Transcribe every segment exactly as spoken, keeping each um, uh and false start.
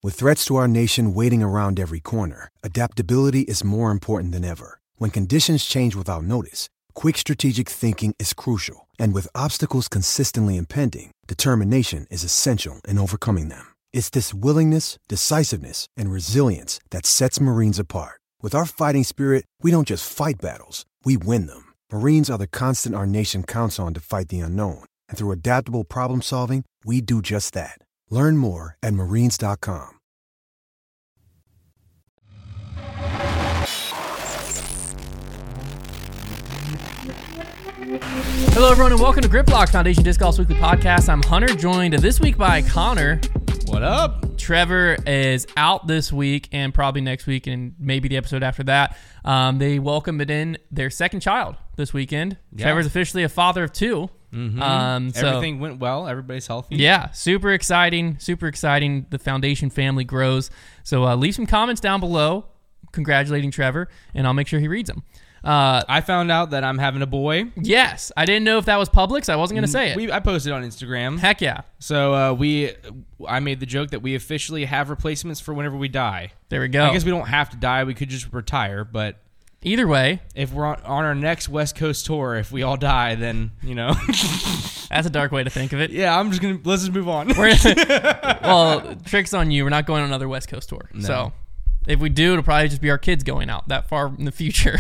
With threats to our nation waiting around every corner, adaptability is more important than ever. When conditions change without notice, quick strategic thinking is crucial. And with obstacles consistently impending, determination is essential in overcoming them. It's this willingness, decisiveness, and resilience that sets Marines apart. With our fighting spirit, we don't just fight battles, we win them. Marines are the constant our nation counts on to fight the unknown. And through adaptable problem solving, we do just that. Learn more at marines dot com. Hello, everyone, and welcome to Grip Lock, Foundation Disc Golf's weekly podcast. I'm Hunter, joined this week by Connor. What up? Trevor is out this week and probably next week and maybe the episode after that. Um, they welcomed in their second child this weekend. Yeah. Trevor's officially a father of two. Mm-hmm. Um, so, Everything went well. Everybody's healthy. Yeah, super exciting. Super exciting. The Foundation family grows. So uh, leave some comments down below congratulating Trevor, and I'll make sure he reads them. Uh, I found out that I'm having a boy. Yes. I didn't know if that was public, so I wasn't going to say it. We, I posted on Instagram. Heck yeah. So uh, we, I made the joke that we officially have replacements for whenever we die. There we go. I guess we don't have to die. We could just retire, but... Either way. If we're on, on our next West Coast tour, if we all die, then, you know... That's a dark way to think of it. Yeah, I'm just going to... Let's just move on. We're, well, trick's on you. We're not going on another West Coast tour. No. So if we do, it'll probably just be our kids going out that far in the future.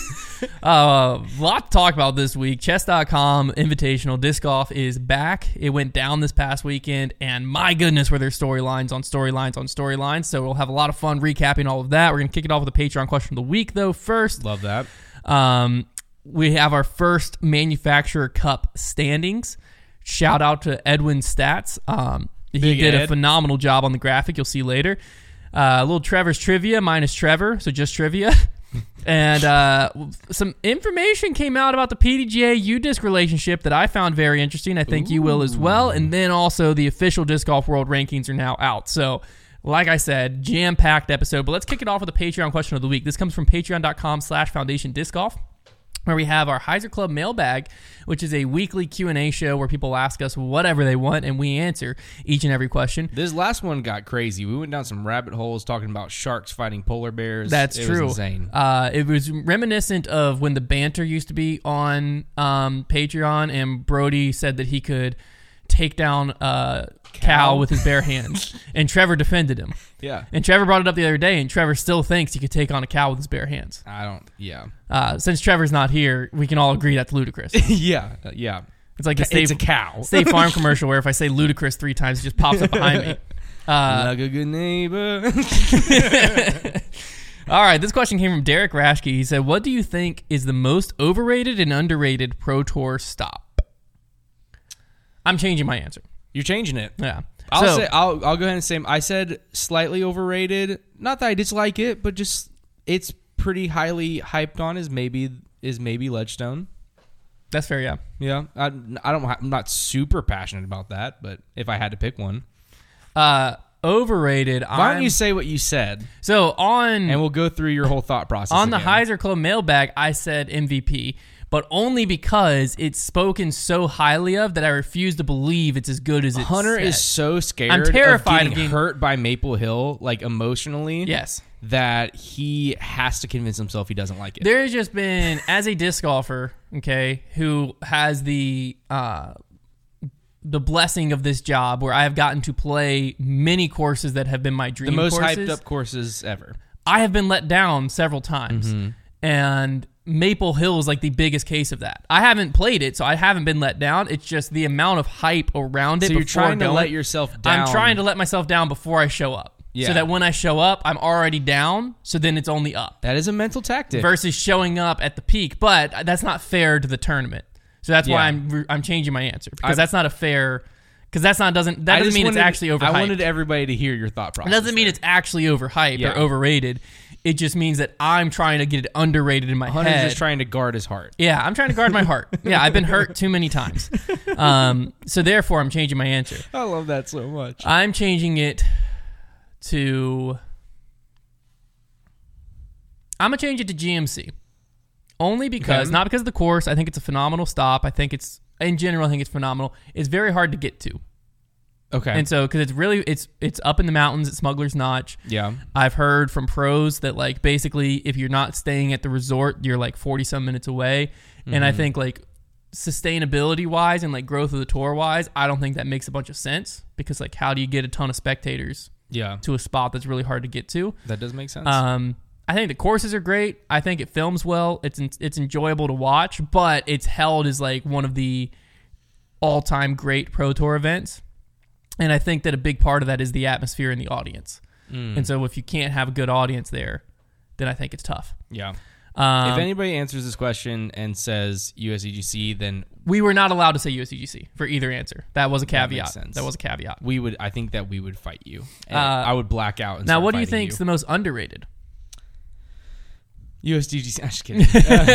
A uh, lot to talk about this week. Chess dot com Invitational Disc Golf is back. It went down this past weekend, and my goodness, were there storylines on storylines on storylines. So we'll have a lot of fun recapping all of that. We're going to kick it off with the Patreon question of the week, though, first. Love that. Um, we have our first Manufacturer Cup standings. Shout out to Edwin Stats. Um, he Big did Ed. a phenomenal job on the graphic. You'll see later. Uh, a little Trevor's trivia minus Trevor, so just trivia. And uh, some information came out about the P D G A U Disc relationship that I found very interesting. I think Ooh. You will as well. And then also the official Disc Golf World rankings are now out. So, like I said, jam-packed episode. But let's kick it off with the Patreon question of the week. This comes from patreon dot com slash foundation disc golf, where we have our Heiser Club mailbag, which is a weekly Q and A show where people ask us whatever they want, and we answer each and every question. This last one got crazy. We went down some rabbit holes talking about sharks fighting polar bears. That's it true. Was insane. Uh, it was reminiscent of when the banter used to be on um, Patreon, and Brody said that he could take down a cow, cow with his bare hands, and Trevor defended him. Yeah. And Trevor brought it up the other day, and Trevor still thinks he could take on a cow with his bare hands. I don't, yeah. Uh, since Trevor's not here, we can all agree that's ludicrous. yeah, yeah. It's like the State, it's a cow. State Farm commercial where if I say ludicrous three times, it just pops up behind me. Uh, like a good neighbor. All right, this question came from Derek Rashke. He said, what do you think is the most overrated and underrated Pro Tour stop? I'm changing my answer. You're changing it. Yeah. I'll so, say I'll I'll go ahead and say I said slightly overrated. Not that I dislike it, but just it's pretty highly hyped on as maybe is maybe Ledgestone. That's fair, yeah. Yeah. I I don't I'm not super passionate about that, but if I had to pick one. Uh overrated. Why I'm, don't you say what you said? So on and we'll go through your whole thought process. On again. the Heiser Club mailbag, I said M V P. But only because it's spoken so highly of that I refuse to believe it's as good as it's Hunter said. is so scared I'm terrified of getting of being hurt by Maple Hill, like emotionally. Yes. That he has to convince himself he doesn't like it. There has just been, as a disc golfer, okay, who has the uh, the blessing of this job where I have gotten to play many courses that have been my dream courses. The most courses. hyped up courses ever. I have been let down several times. Mm-hmm. And Maple Hill is like the biggest case of that. I haven't played it, so I haven't been let down. It's just the amount of hype around it. So you're trying going. to let yourself down. I'm trying to let myself down before I show up. Yeah. So that when I show up, I'm already down, so then it's only up. That is a mental tactic. Versus showing up at the peak. But that's not fair to the tournament. So that's Yeah. why I'm I'm changing my answer. Because I've, that's not a fair... Because that's not doesn't that I doesn't mean wanted, it's actually overhyped. I wanted everybody to hear your thought process. It doesn't mean there. it's actually overhyped Yeah. or overrated. It just means that I'm trying to get it underrated in my Hunter's head. just trying to guard his heart. Yeah, I'm trying to guard my heart. Yeah, I've been hurt too many times. Um, so therefore, I'm changing my answer. I love that so much. I'm changing it to... I'm going to change it to G M C. Only because, Okay. not because of the course. I think it's a phenomenal stop. I think it's, in general, I think it's phenomenal. It's very hard to get to. Okay. And so, because it's really, it's it's up in the mountains at Smuggler's Notch. Yeah. I've heard from pros that, like, basically, if you're not staying at the resort, you're, like, forty-some minutes away. Mm-hmm. And I think, like, sustainability-wise and, like, growth of the tour-wise, I don't think that makes a bunch of sense. Because, like, how do you get a ton of spectators yeah. to a spot that's really hard to get to? That does make sense. Um, I think the courses are great. I think it films well. It's it's enjoyable to watch. But it's held as, like, one of the all-time great Pro Tour events. And I think that a big part of that is the atmosphere and the audience. Mm. And so if you can't have a good audience there, then I think it's tough. Yeah. Um, if anybody answers this question and says U S E G C, then we were not allowed to say U S E G C for either answer. That was a caveat. That, that was a caveat. We would. I think that we would fight you. Uh, I would black out. And now, start what do you fighting think is the most underrated? U S E G C. I'm just kidding.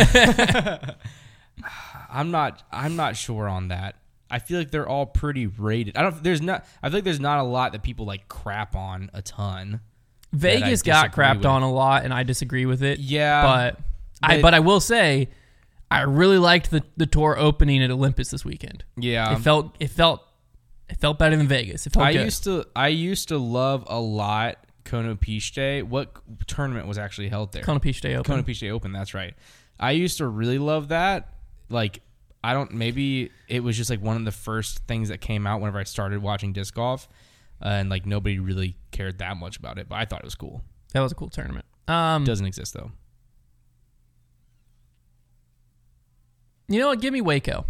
I'm not. I'm not sure on that. I feel like they're all pretty rated. I don't. There's not. I feel like there's not a lot that people like crap on a ton. Vegas got crapped with. on a lot, and I disagree with it. Yeah, but, but I. But I will say, I really liked the, the tour opening at Olympus this weekend. Yeah, it felt. It felt. It felt better than Vegas. It felt I good. used to. I used to love a lot Konopishte. What tournament was actually held there? Konopishte Open. Konopishte Open. That's right. I used to really love that. Like. I don't, maybe it was just like one of the first things that came out whenever I started watching disc golf, uh, and like nobody really cared that much about it, but I thought it was cool. That was a cool tournament. Um, Doesn't exist though. You know what? Give me Waco.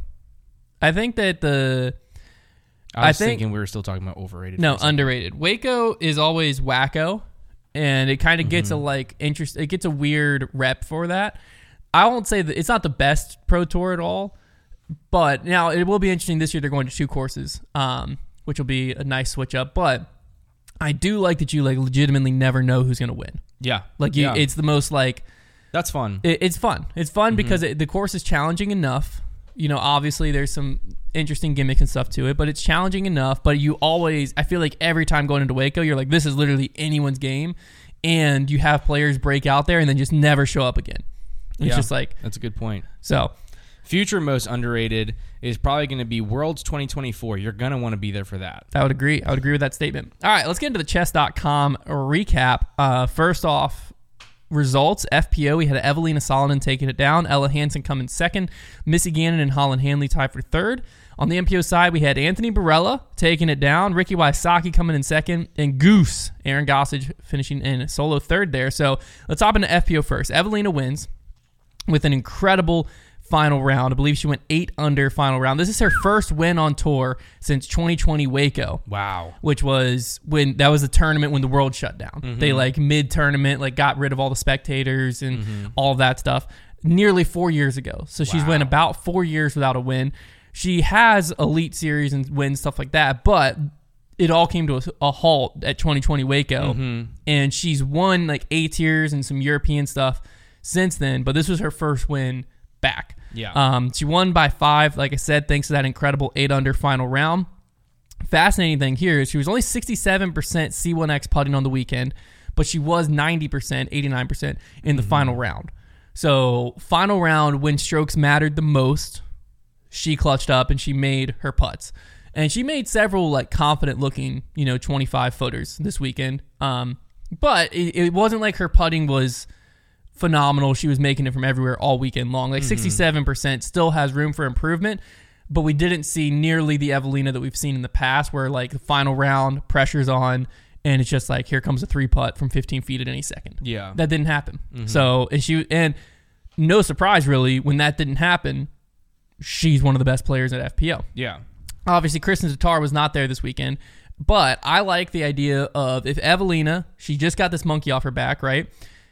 I think that the. I was I think, thinking we were still talking about overrated. No, underrated. Waco is always wacko, and it kind of gets mm-hmm. a like interest. It gets a weird rep for that. I won't say that it's not the best Pro Tour at all. But now it will be interesting this year. They're going to two courses, um, which will be a nice switch up. But I do like that you like legitimately never know who's going to win. Yeah, like you, yeah. it's the most like that's fun. It, it's fun. It's fun mm-hmm. because it, the course is challenging enough. You know, obviously there's some interesting gimmicks and stuff to it, but it's challenging enough. But you always, I feel like every time going into Waco, you're like, this is literally anyone's game, and you have players break out there and then just never show up again. It's yeah, just like that's a good point. So. Future most underrated is probably going to be Worlds twenty twenty-four. You're going to want to be there for that. I would agree. I would agree with that statement. All right, let's get into the chess dot com recap. Uh, first off, results. F P O, we had Evelina Salonen taking it down. Ella Hansen coming second. Missy Gannon and Holland Hanley tied for third. On the M P O side, we had Anthony Barella taking it down. Ricky Wysocki coming in second. And Goose, Aaron Gossage, finishing in solo third there. So let's hop into F P O first. Evelina wins with an incredible final round. I believe she went eight under final round. This is her first win on tour since twenty twenty Waco. Wow. Which was when that was the tournament when the world shut down. Mm-hmm. They like mid tournament like got rid of all the spectators and mm-hmm. all of that stuff nearly four years ago. So she's wow. went about four years without a win. She has Elite Series and wins stuff like that, but it all came to a, a halt at twenty twenty Waco. Mm-hmm. And she's won like A tiers and some European stuff since then, but this was her first win back. Yeah. Um, she won by five, like I said, thanks to that incredible eight under final round. Fascinating thing here is she was only sixty-seven percent C one X putting on the weekend, but she was ninety percent, eighty-nine percent in the mm-hmm. final round. So final round, when strokes mattered the most, she clutched up and she made her putts. And she made several like confident looking, you know, twenty-five footers this weekend. Um, but it, it wasn't like her putting was phenomenal. She was making it from everywhere all weekend long. Like mm-hmm. sixty-seven percent still has room for improvement, but we didn't see nearly the Evelina that we've seen in the past where like the final round, pressure's on, and it's just like, here comes a three putt from fifteen feet at any second. Yeah. That didn't happen. Mm-hmm. So, and she, and no surprise really, when that didn't happen, she's one of the best players at F P O. Yeah. Obviously, Kristen Tatar was not there this weekend, but I like the idea of if Evelina, she just got this monkey off her back, right?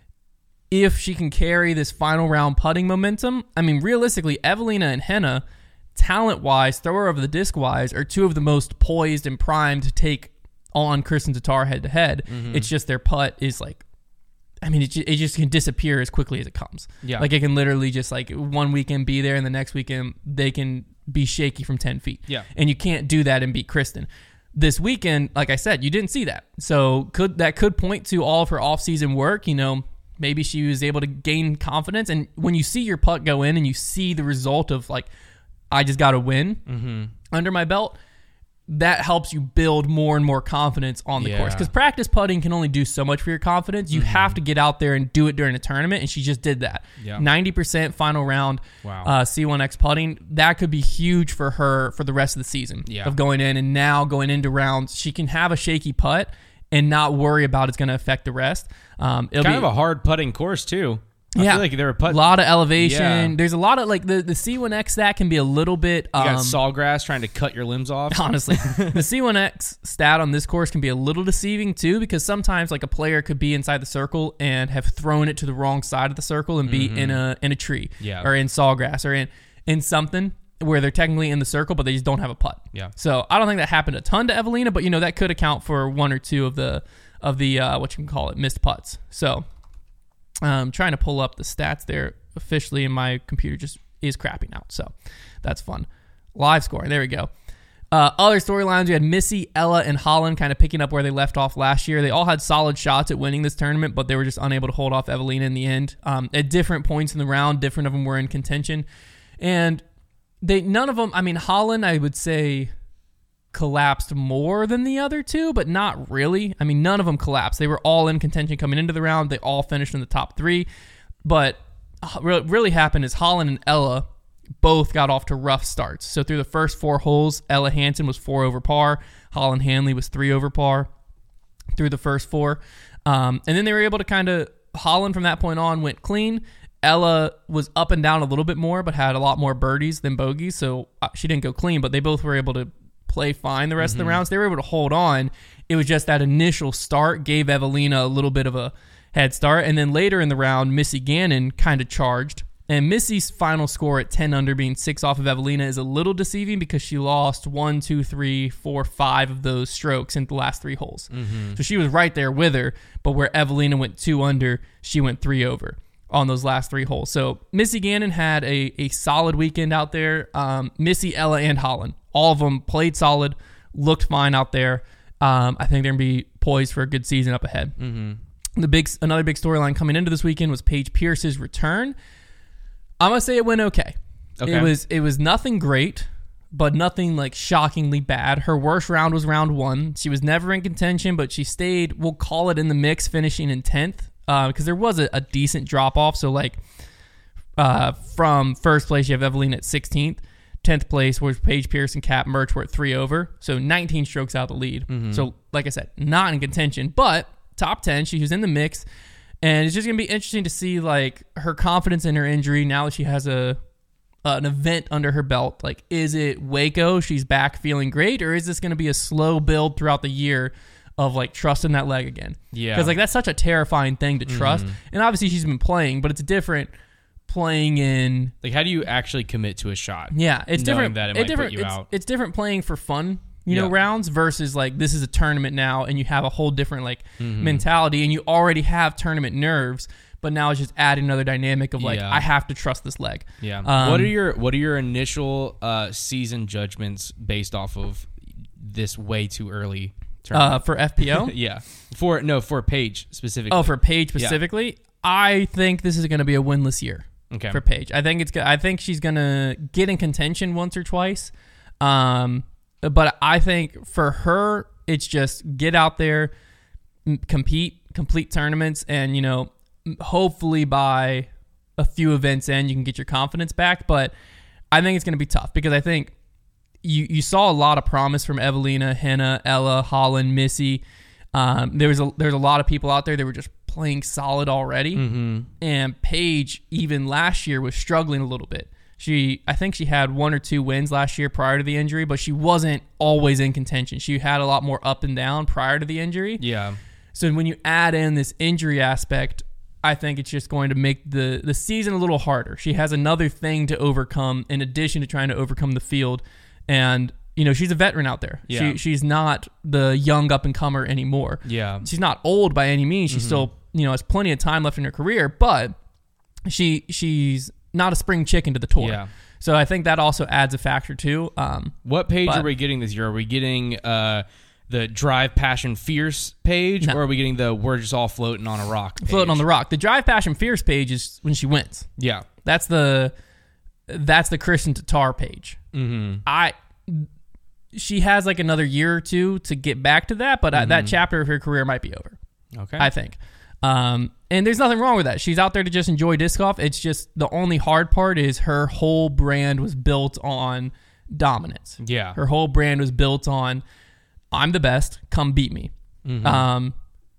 If she can carry this final round putting momentum, I mean, realistically, Evelina and Henna, talent-wise, thrower over the disc-wise, are two of the most poised and primed to take on Kristen Tatar head-to-head. Mm-hmm. It's just their putt is like, I mean, it, ju- it just can disappear as quickly as it comes. Yeah. Like, it can literally just, like, one weekend be there, and the next weekend they can be shaky from ten feet. Yeah. And you can't do that and beat Kristen. This weekend, like I said, you didn't see that. So could that could point to all of her off-season work, you know. Maybe she was able to gain confidence. And when you see your putt go in and you see the result of, like, I just got a win mm-hmm. under my belt, that helps you build more and more confidence on the Yeah. course. Because practice putting can only do so much for your confidence. You mm-hmm. have to get out there and do it during a tournament, and she just did that. Yeah. ninety percent final round Wow. uh, C one X putting. That could be huge for her for the rest of the season Yeah. of going in. And now going into rounds, she can have a shaky putt and not worry about it's going to affect the rest. Um, it'll kind be, of a hard putting course, too. I yeah, feel like there were put- a lot of elevation. Yeah. There's a lot of like the, the C one X stat can be a little bit. You got Um, sawgrass trying to cut your limbs off. honestly, the C one X stat on this course can be a little deceiving too, because sometimes like a player could be inside the circle and have thrown it to the wrong side of the circle and be mm-hmm. in a in a tree Yeah. or in sawgrass or in in something where they're technically in the circle, but they just don't have a putt. Yeah. So I don't think that happened a ton to Evelina, but you know that could account for one or two of the of the uh, what you can call it missed putts. So. Um, trying to pull up the stats there officially, and my computer just is crapping out. So that's fun. Live scoring. There we go. Uh, other storylines, we had Missy, Ella, and Holland kind of picking up where they left off last year. They all had solid shots at winning this tournament, but they were just unable to hold off Evelina in the end. Um, at different points in the round, different of them were in contention. And they none of them, I mean, Holland, I would say, collapsed more than the other two, but not really. I mean, none of them collapsed. They were all in contention coming into the round. They all finished in the top three. But what really happened is Holland and Ella both got off to rough starts. So through the first four holes, Ella Hansen was four over par. Holland Hanley was three over par through the first four. Um, and then they were able to kind of, Holland from that point on went clean. Ella was up and down a little bit more, but had a lot more birdies than bogeys. So she didn't go clean, but they both were able to play fine the rest mm-hmm. of the rounds. They were able to hold on. It was just that initial start gave Evelina a little bit of a head start. And then later in the round, Missy Gannon kind of charged. And Missy's final score at ten under, being six off of Evelina, is a little deceiving because she lost one, two, three, four, five of those strokes in the last three holes. Mm-hmm. So she was right there with her, but where Evelina went two under, she went three over on those last three holes. So Missy Gannon had a, a solid weekend out there. Um, Missy, Ella, and Holland, all of them played solid, looked fine out there. Um, I think they're going to be poised for a good season up ahead. Mm-hmm. The big, another big storyline coming into this weekend was Paige Pierce's return. I'm gonna say it went okay. okay. It was it was nothing great, but nothing like shockingly bad. Her worst round was round one. She was never in contention, but she stayed, we'll call it in the mix, finishing in tenth, uh, because there was a, a decent drop off. So like uh, from first place, you have Evelina at sixteenth. tenth place was Paige Pierce and Kat Mertz were at three over. So nineteen strokes out of the lead. Mm-hmm. So like I said, not in contention, but top ten. She was in the mix. And it's just going to be interesting to see like her confidence in her injury now that she has a uh, an event under her belt. Like, is it Waco, she's back feeling great, or is this going to be a slow build throughout the year of like trusting that leg again? Yeah. Because like that's such a terrifying thing to trust. Mm-hmm. And obviously she's been playing, but it's different playing in. Like, how do you actually commit to a shot? Yeah, it's different. That it it might different. put you it's, out. it's different playing for fun. You yeah. know, rounds versus like this is a tournament now and you have a whole different like mm-hmm. mentality and you already have tournament nerves, but now it's just adding another dynamic of like, yeah. I have to trust this leg. Yeah. Um, what are your what are your initial uh, season judgments based off of this way too early tournament? Uh, for F P O? yeah. For no, for Paige specifically. Oh, for Paige specifically? Yeah. I think this is going to be a winless year. Okay. For Paige. I think it's I think she's going to get in contention once or twice. Um But I think for her, it's just get out there, compete, complete tournaments, and, you know, hopefully by a few events in, you can get your confidence back. But I think it's going to be tough because I think you, you saw a lot of promise from Evelina, Henna, Ella, Holland, Missy. Um, there was a, there's a lot of people out there that were just playing solid already. Mm-hmm. And Paige, even last year, was struggling a little bit. She, I think she had one or two wins last year prior to the injury, but she wasn't always in contention. She had a lot more up and down prior to the injury. Yeah. So when you add in this injury aspect, I think it's just going to make the, the season a little harder. She has another thing to overcome in addition to trying to overcome the field. And, you know, she's a veteran out there. Yeah. She, she's not the young up-and-comer anymore. Yeah. She's not old by any means. She mm-hmm. still, you know, has plenty of time left in her career, but she she's not a spring chicken to the tour. Yeah. So I think that also adds a factor too. Um, what page but, are we getting this year? Are we getting uh, the Drive Passion Fierce page, no. or are we getting the We're Just All Floating on a Rock page? Floating on the Rock. The Drive Passion Fierce page is when she wins. Yeah. That's the that's the Christian Tatar page. Mm-hmm. I she has like another year or two to get back to that, but mm-hmm. that chapter of her career might be over. Okay. I think. Um, and there's nothing wrong with that. She's out there to just enjoy disc golf. It's just the only hard part is her whole brand was built on dominance. Yeah. Her whole brand was built on, I'm the best, come beat me. Mm-hmm. Um,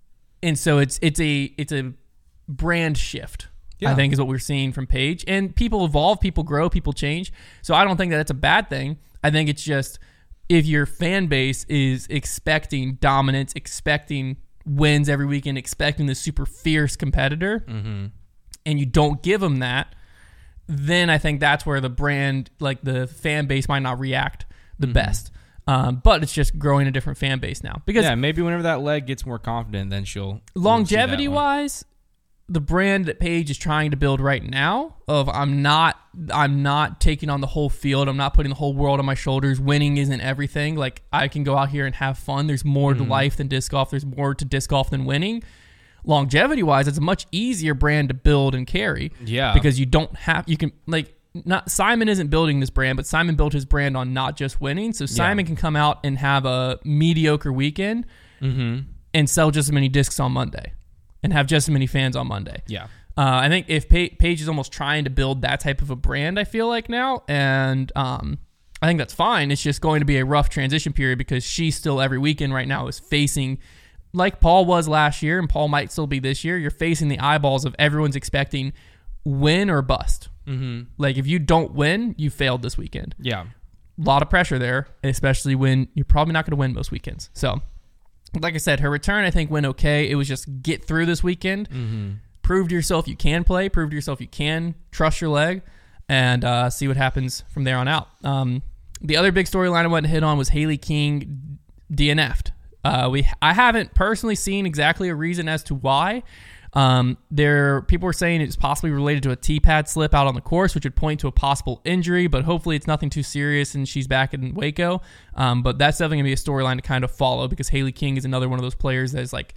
and so it's it's a it's a brand shift. Yeah. I think is what we're seeing from Paige. And people evolve, people grow, people change. So I don't think that that's a bad thing. I think it's just if your fan base is expecting dominance, expecting wins every weekend, expecting the super fierce competitor, mm-hmm. and you don't give them that, then I think that's where the brand, like the fan base, might not react the mm-hmm. best. Um, but it's just growing a different fan base now. Because yeah, maybe whenever that leg gets more confident, then she'll longevity wise, the brand that Paige is trying to build right now of I'm not I'm not taking on the whole field, I'm not putting the whole world on my shoulders, winning isn't everything, like I can go out here and have fun, there's more mm-hmm. to life than disc golf, there's more to disc golf than winning. Longevity wise, it's a much easier brand to build and carry. Yeah. Because you don't have you can like not Simon isn't building this brand, but Simon built his brand on not just winning. So Simon yeah. can come out and have a mediocre weekend mm-hmm. and sell just as many discs on Monday. And have just as many fans on Monday. Yeah. Uh, I think if pa- Paige is almost trying to build that type of a brand, I feel like now, and um, I think that's fine. It's just going to be a rough transition period because she still every weekend right now is facing, like Paul was last year, and Paul might still be this year, you're facing the eyeballs of everyone's expecting win or bust. Mm-hmm. Like if you don't win, you failed this weekend. Yeah. A lot of pressure there, especially when you're probably not going to win most weekends. So, like I said, her return, I think, went okay. It was just get through this weekend. Mm-hmm. Prove to yourself you can play. Prove to yourself you can trust your leg. And uh, see what happens from there on out. Um, the other big storyline I went and hit on was Hailey King D N F'd. Uh, we I haven't personally seen exactly a reason as to why. Um, there, people were saying it's possibly related to a T-pad slip out on the course, which would point to a possible injury, but hopefully it's nothing too serious and she's back in Waco. Um, but that's definitely going to be a storyline to kind of follow because Hailey King is another one of those players that is like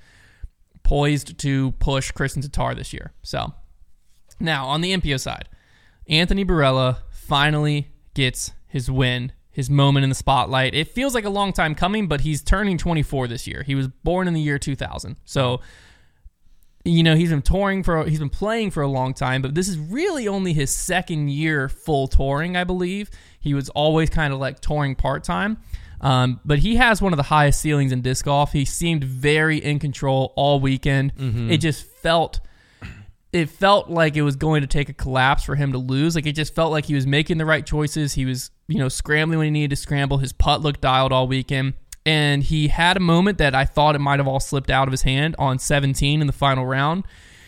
poised to push Kristen Tatar this year. So now on the M P O side, Anthony Barela finally gets his win, his moment in the spotlight. It feels like a long time coming, but he's turning twenty-four this year. He was born in the year two thousand. So, you know, he's been touring for, he's been playing for a long time, but this is really only his second year full touring, I believe. He was always kind of like touring part-time. Um, but he has one of the highest ceilings in disc golf. He seemed very in control all weekend. Mm-hmm. It just felt, it felt like it was going to take a collapse for him to lose. Like it just felt like he was making the right choices. He was, you know, scrambling when he needed to scramble. His putt looked dialed all weekend. And he had a moment that I thought it might have all slipped out of his hand on seventeen in the final round.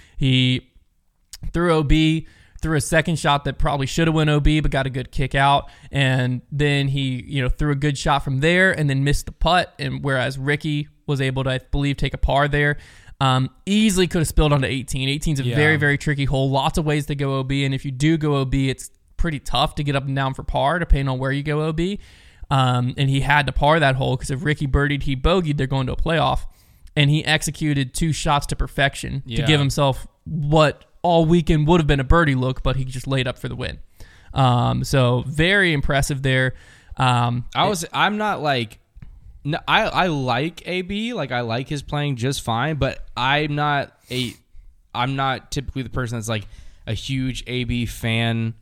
He threw O B, threw a second shot that probably should have went O B, but got a good kick out. And then he, you know, threw a good shot from there and then missed the putt. And whereas Ricky was able to, I believe, take a par there, um, easily could have spilled onto eighteen. eighteen is a yeah. very, very tricky hole. Lots of ways to go O B. And if you do go O B, it's pretty tough to get up and down for par, depending on where you go O B. Um, and he had to par that hole because if Ricky birdied, he bogeyed, they're going to a playoff. And he executed two shots to perfection yeah. to give himself what all weekend would have been a birdie look, but he just laid up for the win. Um, so very impressive there. Um, I was, I'm not like, no, I, I like A B, like I like his playing just fine, but I'm not a, I'm not typically the person that's like a huge A B fan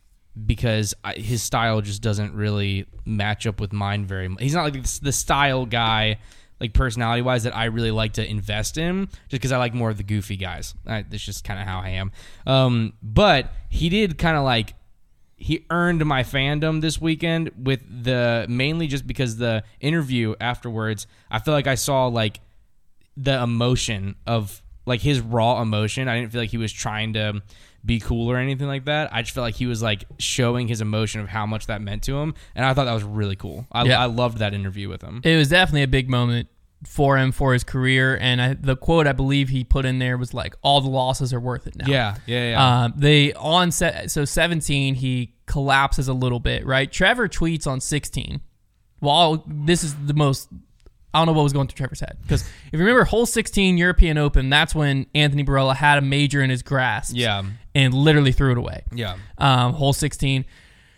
because I, his style just doesn't really match up with mine very much. He's not like the style guy, like personality-wise, that I really like to invest in, just because I like more of the goofy guys. I, that's just kind of how I am. Um, but he did kind of like, he earned my fandom this weekend with the, mainly just because the interview afterwards, I feel like I saw like the emotion of like his raw emotion. I didn't feel like he was trying to be cool or anything like that. I just felt like he was like showing his emotion of how much that meant to him, and I thought that was really cool. I, yeah. I loved that interview with him. It was definitely a big moment for him, for his career, and I, the quote I believe he put in there was like, all the losses are worth it now. Yeah, yeah, yeah. Um, they on set, so seventeen, he collapses a little bit, right? Trevor tweets on sixteen. Well, this is the most, I don't know what was going through Trevor's head. Because if you remember, hole sixteen, European Open, that's when Anthony Barela had a major in his grasp. Yeah. And literally threw it away. Yeah. Um, hole sixteen.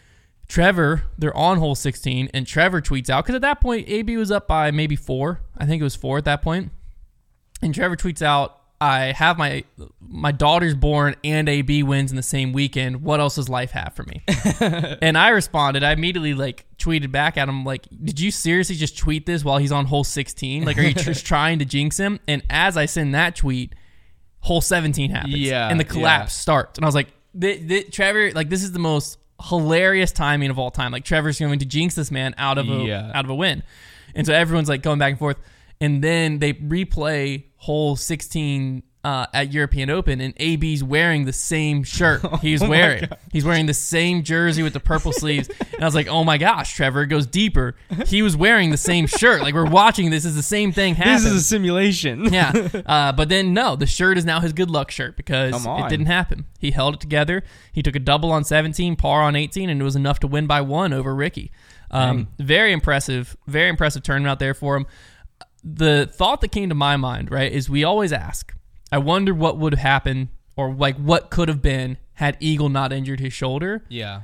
Trevor, they're on hole sixteen, and Trevor tweets out, because at that point, A B was up by maybe four. I think it was four at that point. And Trevor tweets out, I have my my daughter's born and A B wins in the same weekend. What else does life have for me? And I responded. I immediately like tweeted back at him like, did you seriously just tweet this while he's on hole sixteen? Like, are you just trying to jinx him? And as I send that tweet, hole seventeen happens. Yeah, and the collapse yeah. starts. And I was like, th- th- Trevor, like, this is the most hilarious timing of all time. Like, Trevor's going to jinx this man out of a yeah. out of a win. And so everyone's like going back and forth. And then they replay hole sixteen uh, at European Open, and A B's wearing the same shirt he's oh wearing. He's wearing the same jersey with the purple sleeves. And I was like, oh my gosh, Trevor, it goes deeper. He was wearing the same shirt. Like, we're watching this as the same thing happen. This is a simulation. Yeah. Uh, but then, no, the shirt is now his good luck shirt because it didn't happen. He held it together. He took a double on seventeen, par on eighteen, and it was enough to win by one over Ricky. Um, very impressive, very impressive tournament out there for him. The thought that came to my mind, right, is we always ask, I wonder what would happen or like what could have been had Eagle not injured his shoulder. Yeah.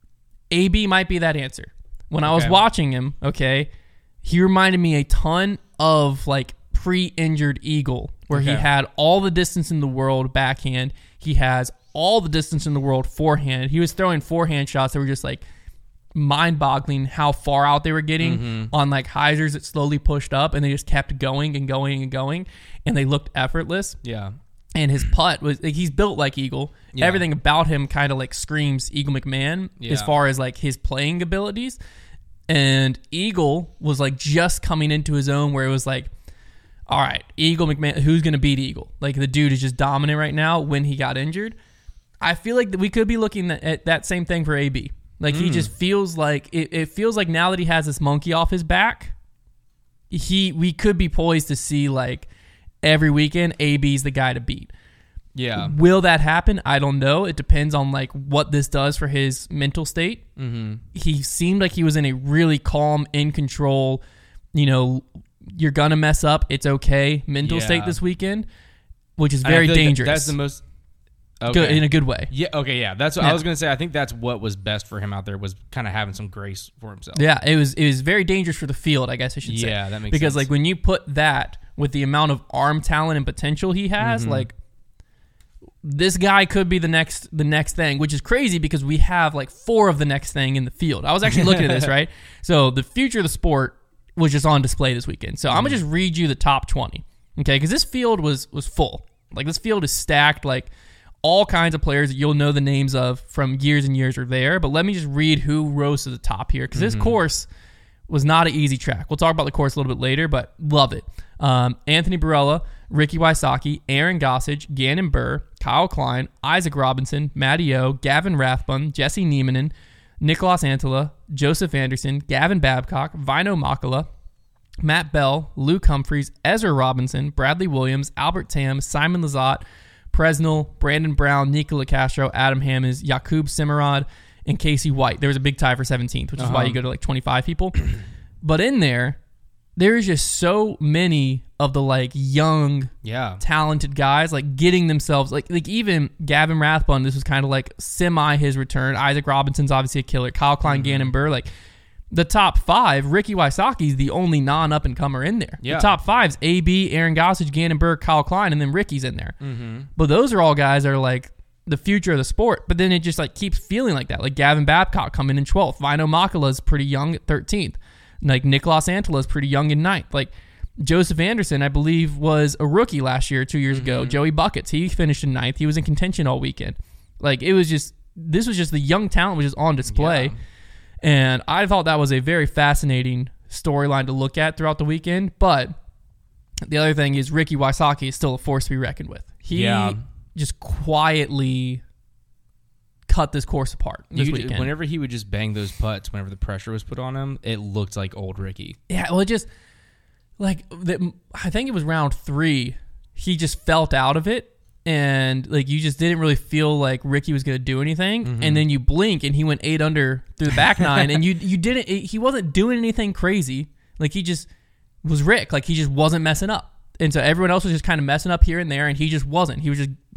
A B might be that answer. When okay. I was watching him, okay, he reminded me a ton of like pre-injured Eagle, where okay. he had all the distance in the world backhand. He has all the distance in the world forehand. He was throwing forehand shots that were just like mind-boggling how far out they were getting mm-hmm. on like hyzers that slowly pushed up, and they just kept going and going and going, and they looked effortless. Yeah. And his putt was like, he's built like Eagle. Yeah. Everything about him kind of like screams Eagle McMahon yeah. as far as like his playing abilities. And Eagle was like just coming into his own, where it was like, all right, Eagle McMahon, who's going to beat Eagle? Like, the dude is just dominant right now. When he got injured, I feel like that we could be looking at that same thing for A B. Like, mm. he just feels like, it, it feels like now that he has this monkey off his back, he we could be poised to see, like, every weekend, A B's the guy to beat. Yeah. Will that happen? I don't know. It depends on, like, what this does for his mental state. Mm-hmm. He seemed like he was in a really calm, in control, you know, you're going to mess up, it's okay, mental yeah. state this weekend, which is very dangerous. Like that's the most... Okay. Good, in a good way. Yeah. Okay. Yeah. That's what yeah. I was gonna say. I think that's what was best for him out there, was kind of having some grace for himself. Yeah. It was. It was very dangerous for the field, I guess I should say. Yeah, that makes because sense. like when you put that with the amount of arm talent and potential he has, mm-hmm. like this guy could be the next the next thing, which is crazy because we have like four of the next thing in the field. I was actually looking at this, right? So the future of the sport was just on display this weekend. So mm-hmm. I'm gonna just read you the top twenty, okay? Because this field was was full. Like, this field is stacked. Like, all kinds of players that you'll know the names of from years and years are there. But let me just read who rose to the top here, because mm-hmm. this course was not an easy track. We'll talk about the course a little bit later, but love it. Um, Anthony Barella, Ricky Wysocki, Aaron Gossage, Gannon Burr, Kyle Klein, Isaac Robinson, Matty O, Gavin Rathbun, Jesse Niemanen, Nicholas Antela, Joseph Anderson, Gavin Babcock, Vino Makala, Matt Bell, Luke Humphreys, Ezra Robinson, Bradley Williams, Albert Tam, Simon Lizotte, Presnell, Brandon Brown, Nicola Castro, Adam Hammonds, Jakub Simmerod, and Casey White. There was a big tie for seventeenth, which is uh-huh. why you go to like twenty-five people. But in there, there's just so many of the like young, yeah. talented guys like getting themselves like like even Gavin Rathbun. This was kind of like semi his return. Isaac Robinson's obviously a killer. Kyle Klein, mm-hmm. Gannon Burr, like the top five. Ricky Wysocki is the only non up and comer in there. Yeah. The top five's A B, Aaron Gossage, Gannon Burr, Kyle Klein, and then Ricky's in there. Mm-hmm. But those are all guys that are like the future of the sport. But then it just like keeps feeling like that. Like Gavin Babcock coming in twelfth. Vino Makala is pretty young at thirteenth. Like Nicholas Antela is pretty young in ninth. Like Joseph Anderson, I believe, was a rookie last year, two years mm-hmm. ago. Joey Buckets, he finished in ninth. He was in contention all weekend. Like, it was just, this was just the young talent was just on display. Yeah. And I thought that was a very fascinating storyline to look at throughout the weekend. But the other thing is Ricky Wysocki is still a force to be reckoned with. He yeah. just quietly cut this course apart this you, weekend. Whenever he would just bang those putts, whenever the pressure was put on him, it looked like old Ricky. Yeah, well, it just, like, the, I think it was round three, he just felt out of it. And, like, you just didn't really feel like Ricky was going to do anything. Mm-hmm. And then you blink, and he went eight under through the back nine. And you you didn't, he wasn't doing anything crazy. Like, he just was Rick. Like, he just wasn't messing up. And so everyone else was just kind of messing up here and there, and he just wasn't. He was just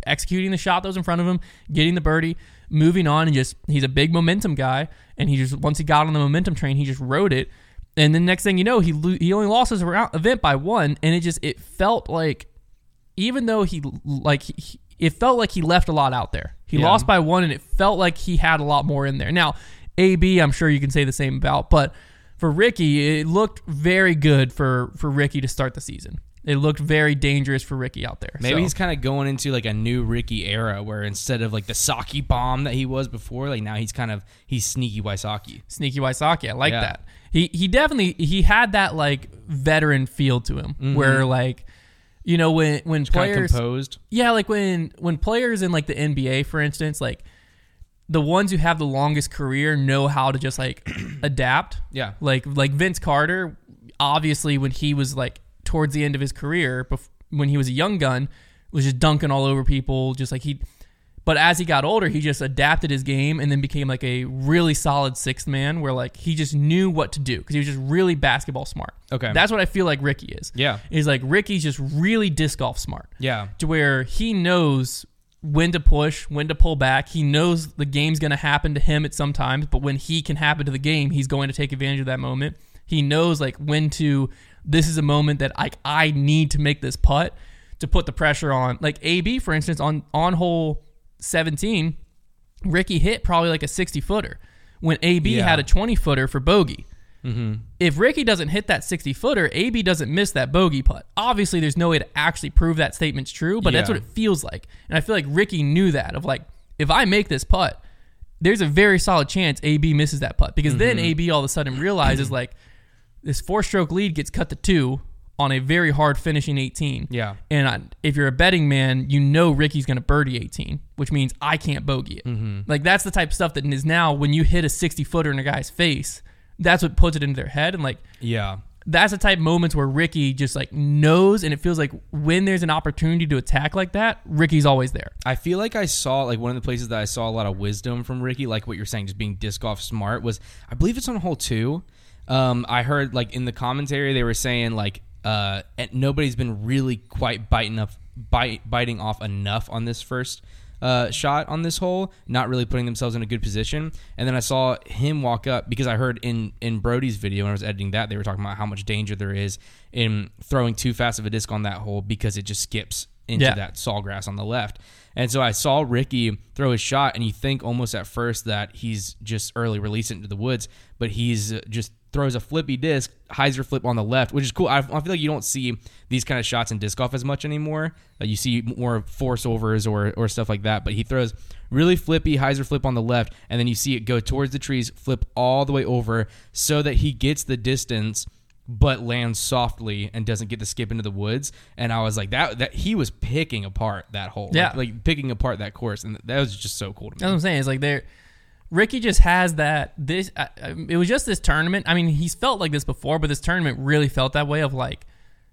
executing the shot that was in front of him, getting the birdie, moving on, and just he's a big momentum guy. And he just once he got on the momentum train, he just rode it. And then next thing you know, he lo- he only lost his round, event by one, and it just it felt like even though he like he, it felt like he left a lot out there. He yeah. lost by one, and it felt like he had a lot more in there. Now, A B, I'm sure you can say the same about, but for Ricky, it looked very good for, for Ricky to start the season. It looked very dangerous for Ricky out there. Maybe so. he's kind of going into like a new Ricky era where instead of like the Saki bomb that he was before, like now he's kind of he's sneaky Wysocki. Sneaky Wysocki. I like Yeah. that. He he definitely he had that like veteran feel to him Mm-hmm. where like you know when when Kind of players composed. yeah like when when players in like the N B A for instance like the ones who have the longest career know how to just like adapt. Yeah. Like like Vince Carter, obviously when he was like towards the end of his career, bef- when he was a young gun, was just dunking all over people, just like he. But as he got older, he just adapted his game and then became like a really solid sixth man, where like he just knew what to do because he was just really basketball smart. Okay. That's what I feel like Ricky is. Yeah. Is like Ricky's just really disc golf smart. Yeah. To where he knows when to push, when to pull back. He knows the game's going to happen to him at some times, but when he can happen to the game, he's going to take advantage of that moment. He knows like when to, this is a moment that I, I need to make this putt to put the pressure on. Like A B, for instance, on, on hole seventeen, Ricky hit probably like a sixty footer when A B Yeah. had a twenty footer for bogey. Mm-hmm. If Ricky doesn't hit that sixty footer, A B doesn't miss that bogey putt. Obviously, there's no way to actually prove that statement's true, but that's Yeah. what it feels like. And I feel like Ricky knew that of like, if I make this putt, there's a very solid chance A B misses that putt because then A B all of a sudden realizes like this four-stroke lead gets cut to two on a very hard finishing eighteen. Yeah. And I, if you're a betting man, you know Ricky's going to birdie eighteen, which means I can't bogey it. Mm-hmm. Like that's the type of stuff that is now when you hit a sixty footer in a guy's face, that's what puts it into their head. And like Yeah. that's the type of moments where Ricky just like knows, and it feels like when there's an opportunity to attack like that, Ricky's always there. I feel like I saw, like, one of the places that I saw a lot of wisdom from Ricky, like what you're saying, just being disc golf smart, was, I believe it's on hole two. Um, I heard, like, in the commentary, they were saying, like, uh, and nobody's been really quite biting up, bite, biting off enough on this first uh, shot on this hole, not really putting themselves in a good position. And then I saw him walk up, because I heard in, in Brody's video when I was editing that, they were talking about how much danger there is in throwing too fast of a disc on that hole because it just skips into Yeah. that sawgrass on the left. And so I saw Ricky throw his shot, and you think almost at first that he's just early release it into the woods, but he's uh, just throws a flippy disc, hyzer flip on the left, which is cool. I, I feel like you don't see these kind of shots in disc golf as much anymore. Uh, you see more force overs or or stuff like that, but he throws really flippy hyzer flip on the left, and then you see it go towards the trees, flip all the way over so that he gets the distance but lands softly and doesn't get to skip into the woods. And I was like, that that he was picking apart that hole. Yeah. Like, like picking apart that course. And that was just so cool to me. That's what I'm saying. It's like they're Ricky just has that. This uh, it was just this tournament. I mean, he's felt like this before, but this tournament really felt that way. Of like,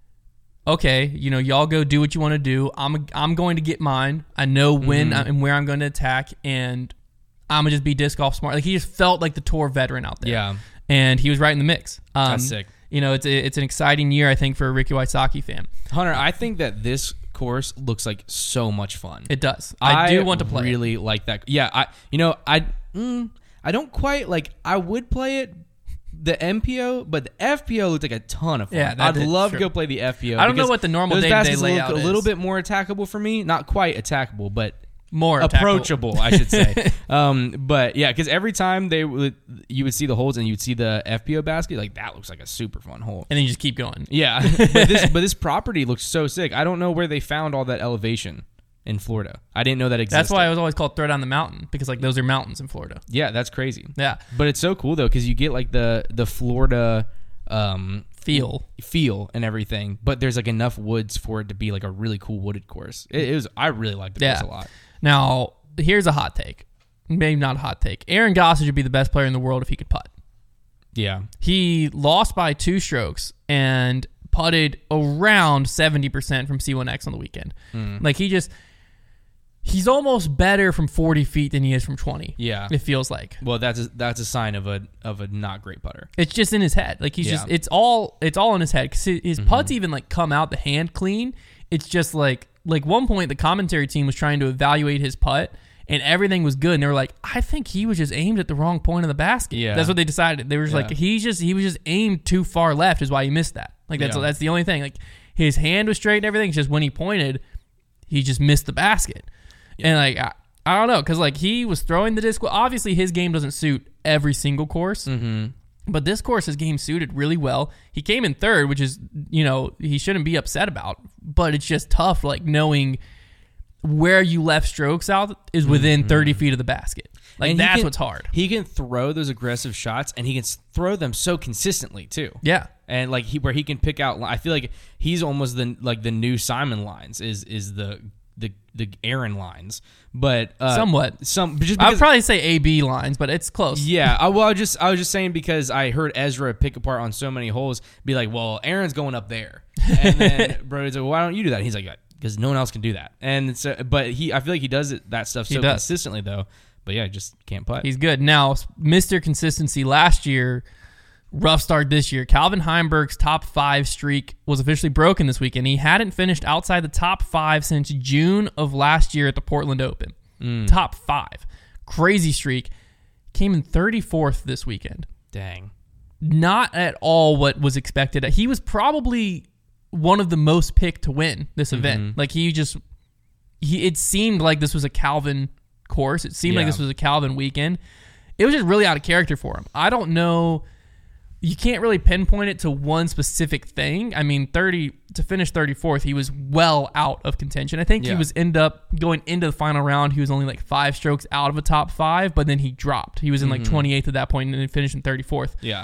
okay, you know, y'all go do what you want to do. I'm I'm going to get mine. I know when Mm-hmm. and where I'm going to attack, and I'm gonna just be disc golf smart. Like he just felt like the tour veteran out there. Yeah. and he was right in the mix. Um, That's sick. You know, it's a, it's an exciting year, I think, for a Ricky Wysocki fan. Hunter, I think that this course looks like so much fun. It does. I, do want to play. really it. like that. Yeah, I you know I mm, I don't quite like. I would play it, the M P O, but the F P O looked like a ton of fun. Yeah, that I'd did, love sure. to go play the F P O. I don't know because what the normal those day-to-day baskets layout look a little is. bit more attackable for me. Not quite attackable, but More approachable, I should say. um, but yeah, because every time they would, you would see the holes and you'd see the F P O basket, like that looks like a super fun hole. And then you just keep going. Yeah, but this but this property looks so sick. I don't know where they found all that elevation in Florida. I didn't know that existed. That's why it was always called Throw Down the Mountain, because like those are mountains in Florida. Yeah, that's crazy. Yeah. But it's so cool though, because you get like the the Florida um, Feel. feel and everything, but there's like enough woods for it to be like a really cool wooded course. It, it was. I really liked the Yeah. course a lot. Now, here's a hot take. Maybe not a hot take. Aaron Gossage would be the best player in the world if he could putt. Yeah. He lost by two strokes and putted around seventy percent from C one X on the weekend. Mm. Like he just, he's almost better from forty feet than he is from twenty. Yeah. It feels like. Well, that's a, that's a sign of a of a not great putter. It's just in his head. Like he's Yeah. just, it's all, it's all in his head. 'Cause his his putts even like come out the hand clean. It's just like like one point the commentary team was trying to evaluate his putt, and everything was good, and they were like, I think he was just aimed at the wrong point of the basket. Yeah. That's what they decided. They were just Yeah. like, he's just he was just aimed too far left is why he missed that. Like that's Yeah. that's the only thing. Like his hand was straight and everything. It's just when he pointed, he just missed the basket. Yeah. And like I, I don't know, because like he was throwing the disc. Well, obviously his game doesn't suit every single course. Mm-hmm. But this course, his game suited really well. He came in third, which is, you know, he shouldn't be upset about. But it's just tough, like, knowing where you left strokes out is within mm-hmm. thirty feet of the basket. Like, And he that's can- what's hard. He can throw those aggressive shots, and he can s- throw them so consistently, too. Yeah. And, like, he where he can pick out... I feel like he's almost the like the new Simon Lines is is the... the the Aaron lines, but uh, Somewhat. Some just I because, would probably say A B lines, but it's close. yeah. I, well, I just I was just saying because I heard Ezra pick apart on so many holes, be like, "Well, Aaron's going up there," and then Brody's like, well, "Why don't you do that?" And he's like, "Because no one else can do that." And so, but he, I feel like he does it, that stuff He so does. consistently though. But yeah, just can't putt. He's good. Now, Mister Consistency last year, rough start this year. Calvin Heimberg's top five streak was officially broken this weekend. He hadn't finished outside the top five since June of last year at the Portland Open. Mm. Top five. Crazy streak. Came in thirty-fourth this weekend. Dang. Not at all what was expected. He was probably one of the most picked to win this event. Mm-hmm. Like he just, he it seemed like this was a Calvin course. It seemed like Yeah. this was a Calvin weekend. It was just really out of character for him. I don't know. You can't really pinpoint it to one specific thing. I mean, thirty to finish thirty-fourth, he was well out of contention. I think he Yeah. was end up going into the final round. He was only like five strokes out of a top five, but then he dropped. He was in like Mm-hmm. twenty-eighth at that point and then finished in thirty-fourth. Yeah.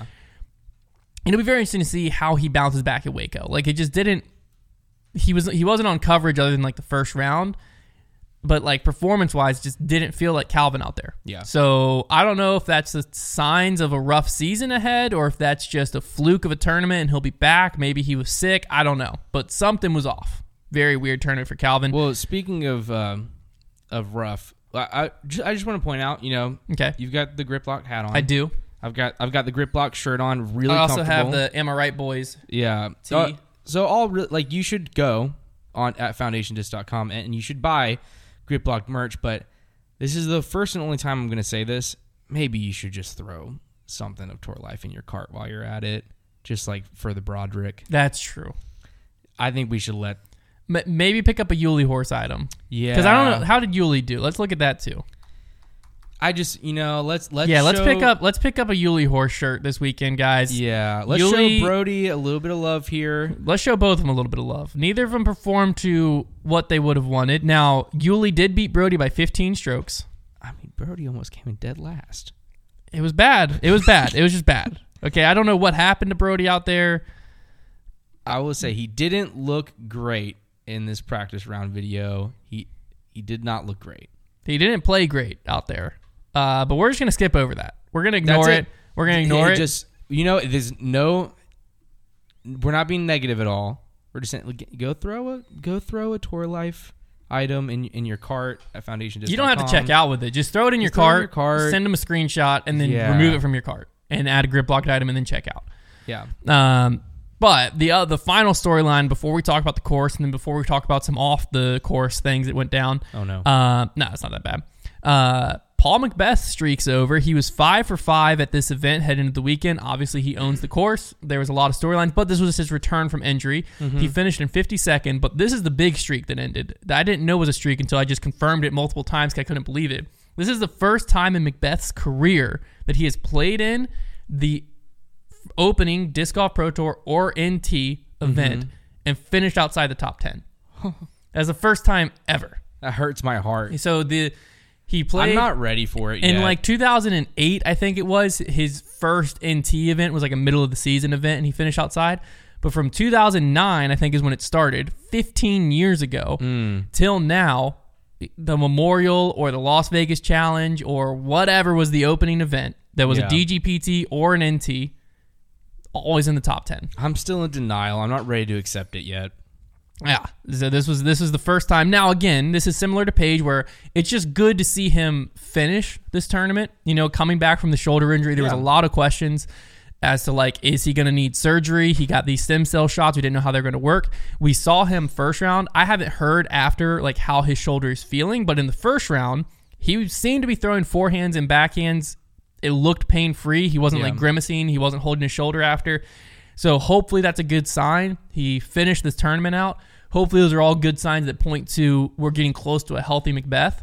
And it'll be very interesting to see how he bounces back at Waco. Like it just didn't. He was he wasn't on coverage other than like the first round, but like performance wise, just didn't feel like Calvin out there. Yeah. So I don't know if that's the signs of a rough season ahead, or if that's just a fluke of a tournament and he'll be back. Maybe he was sick. I don't know, but something was off. Very weird tournament for Calvin. Well, speaking of um, of rough, I I just, I just want to point out, you know, Okay. you've got the grip lock hat on. I do. I've got I've got the grip lock shirt on. Really I also comfortable. have the Am I Right Boys. Yeah. tee. Uh, so all re- like you should go on at foundation disc dot com and you should buy grip lock merch, but this is the first and only time I'm going to say this. Maybe you should just throw something of Tour Life in your cart while you're at it, just like for the Broderick. That's true. I think we should let M- maybe pick up a Yuli horse item. Yeah. Because I don't know, how did Yuli do? Let's look at that too. I just, you know, let's let's yeah, let's show- pick up let's pick up a Yuli horse shirt this weekend, guys. Yeah, let's Yuli- show Brody a little bit of love here. Let's show both of them a little bit of love. Neither of them performed to what they would have wanted. Now, Yuli did beat Brody by fifteen strokes. I mean, Brody almost came in dead last. It was bad. It was bad. It was just bad. Okay, I don't know what happened to Brody out there. I will say he didn't look great in this practice round video. He he did not look great. He didn't play great out there. Uh, but we're just going to skip over that. We're going to ignore That's it. We're going to ignore it. Just, you know, there's no. We're not being negative at all. We're just saying, go throw a go throw a Tour Life item in in your cart at foundation disc dot com. You don't have to check out with it. Just throw it in your Just throw it in cart, your cart. send them a screenshot, and then Yeah. remove it from your cart. And add a grip locked item and then check out. Yeah. Um, but the uh, the final storyline before we talk about the course and then before we talk about some off the course things that went down. Oh no. Uh, no, it's not that bad. Uh, Paul Macbeth streaks over. He was five for five at this event heading into the weekend. Obviously, he owns the course. There was a lot of storylines, but this was his return from injury. Mm-hmm. He finished in fifty-second, but this is the big streak that ended. That I didn't know was a streak until I just confirmed it multiple times because I couldn't believe it. This is the first time in Macbeth's career that he has played in the opening Disc Golf Pro Tour or N T event Mm-hmm. and finished outside the top ten. That's the first time ever. That hurts my heart. So the he played. I'm not ready for it in yet. like two thousand eight, I think it was, his first N T event was like a middle of the season event, and he finished outside. But from two thousand nine, I think is when it started, fifteen years ago, Mm. till now, the Memorial or the Las Vegas Challenge or whatever was the opening event that was Yeah. a D G P T or an N T, always in the top ten. I'm still in denial. I'm not ready to accept it yet. Yeah, so this was this is the first time. Now again, this is similar to Paige, where it's just good to see him finish this tournament. You know, coming back from the shoulder injury, there was Yeah. a lot of questions, as to like, is he going to need surgery? He got these stem cell shots. We didn't know how they're going to work. We saw him first round. I haven't heard after like how his shoulder is feeling, but in the first round, he seemed to be throwing forehands and backhands. It looked pain-free. He wasn't yeah. like grimacing. He wasn't holding his shoulder after. So hopefully that's a good sign. He finished this tournament out. Hopefully those are all good signs that point to we're getting close to a healthy Macbeth.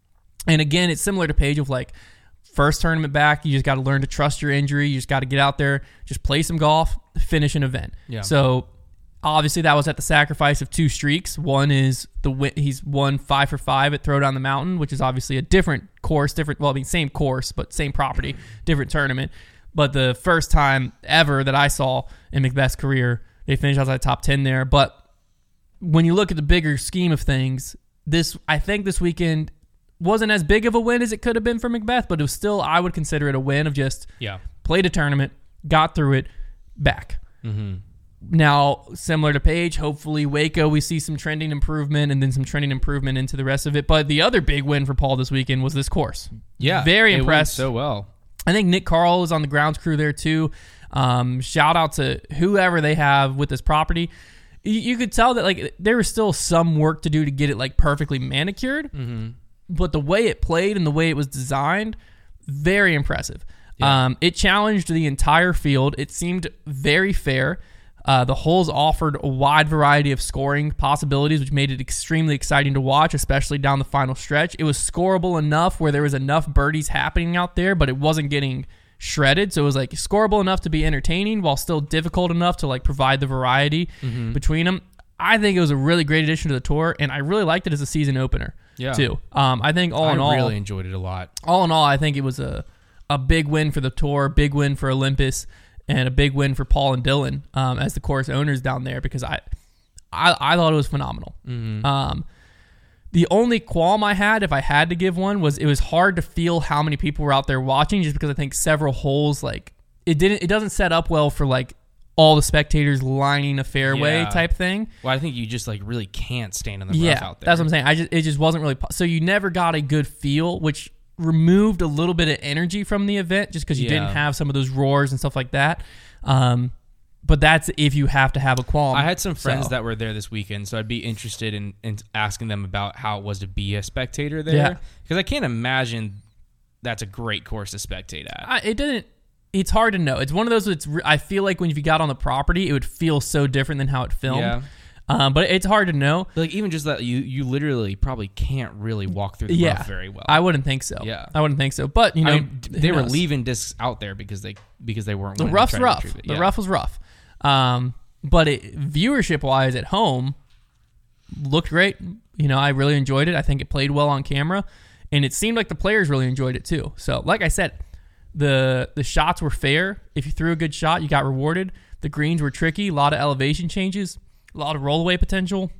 And again, it's similar to Paige of like, first tournament back, you just got to learn to trust your injury. You just got to get out there, just play some golf, finish an event. Yeah. So obviously that was at the sacrifice of two streaks. One is the win- he's won five for five at Throwdown the Mountain, which is obviously a different course, different. Well, I mean same course, but same property, different tournament. But the first time ever that I saw in Macbeth's career, they finished outside the top ten there. But when you look at the bigger scheme of things, this I think this weekend wasn't as big of a win as it could have been for Macbeth, but it was still, I would consider it a win of just yeah. played a tournament, got through it, back. Mm-hmm. Now, similar to Paige, hopefully Waco, we see some trending improvement and then some trending improvement into the rest of it. But the other big win for Paul this weekend was this course. Yeah. Very it impressed. Went so well. I think Nick Carl is on the grounds crew there too. Um, shout out to whoever they have with this property. You, you could tell that like there was still some work to do to get it like perfectly manicured. Mm-hmm. But the way it played and the way it was designed, very impressive. Yeah. Um, it challenged the entire field. It seemed very fair. Uh, the holes offered a wide variety of scoring possibilities, which made it extremely exciting to watch, especially down the final stretch. It was scoreable enough where there was enough birdies happening out there, but it wasn't getting shredded. So it was like scoreable enough to be entertaining while still difficult enough to like provide the variety mm-hmm. between them. I think it was a really great addition to the tour, and I really liked it as a season opener. Yeah. Too. Um, I think all I in all, I really enjoyed it a lot. All in all, I think it was a a big win for the tour, big win for Olympus, and a big win for Paul and Dylan um, as the course owners down there because I, I, I thought it was phenomenal. Mm-hmm. Um, the only qualm I had, if I had to give one, was it was hard to feel how many people were out there watching, just because I think several holes like it didn't, it doesn't set up well for like all the spectators lining a fairway yeah. type thing. Well, I think you just like really can't stand in the yeah, rough out there. That's what I'm saying. I just it just wasn't really so you never got a good feel, which removed a little bit of energy from the event just because you yeah. didn't have some of those roars and stuff like that. Um, but that's if you have to have a qualm. I had some friends so. that were there this weekend, so I'd be interested in, in asking them about how it was to be a spectator there. Yeah. Because I can't imagine that's a great course to spectate at. I, it didn't. It's hard to know. It's one of those. It's. I feel like when you got on the property, it would feel so different than how it filmed. Yeah. Um, but it's hard to know. Like even just that you you literally probably can't really walk through the yeah, rough very well. I wouldn't think so. Yeah. I wouldn't think so. But you know, I mean, they were knows? leaving discs out there because they because they weren't. The willing rough's to try to rough. retrieve it. The Yeah. rough was rough. Um, but it, viewership wise at home looked great. You know, I really enjoyed it. I think it played well on camera, and it seemed like the players really enjoyed it too. So, like I said, the the shots were fair. If you threw a good shot, you got rewarded. The greens were tricky. A lot of elevation changes. A lot of rollaway potential.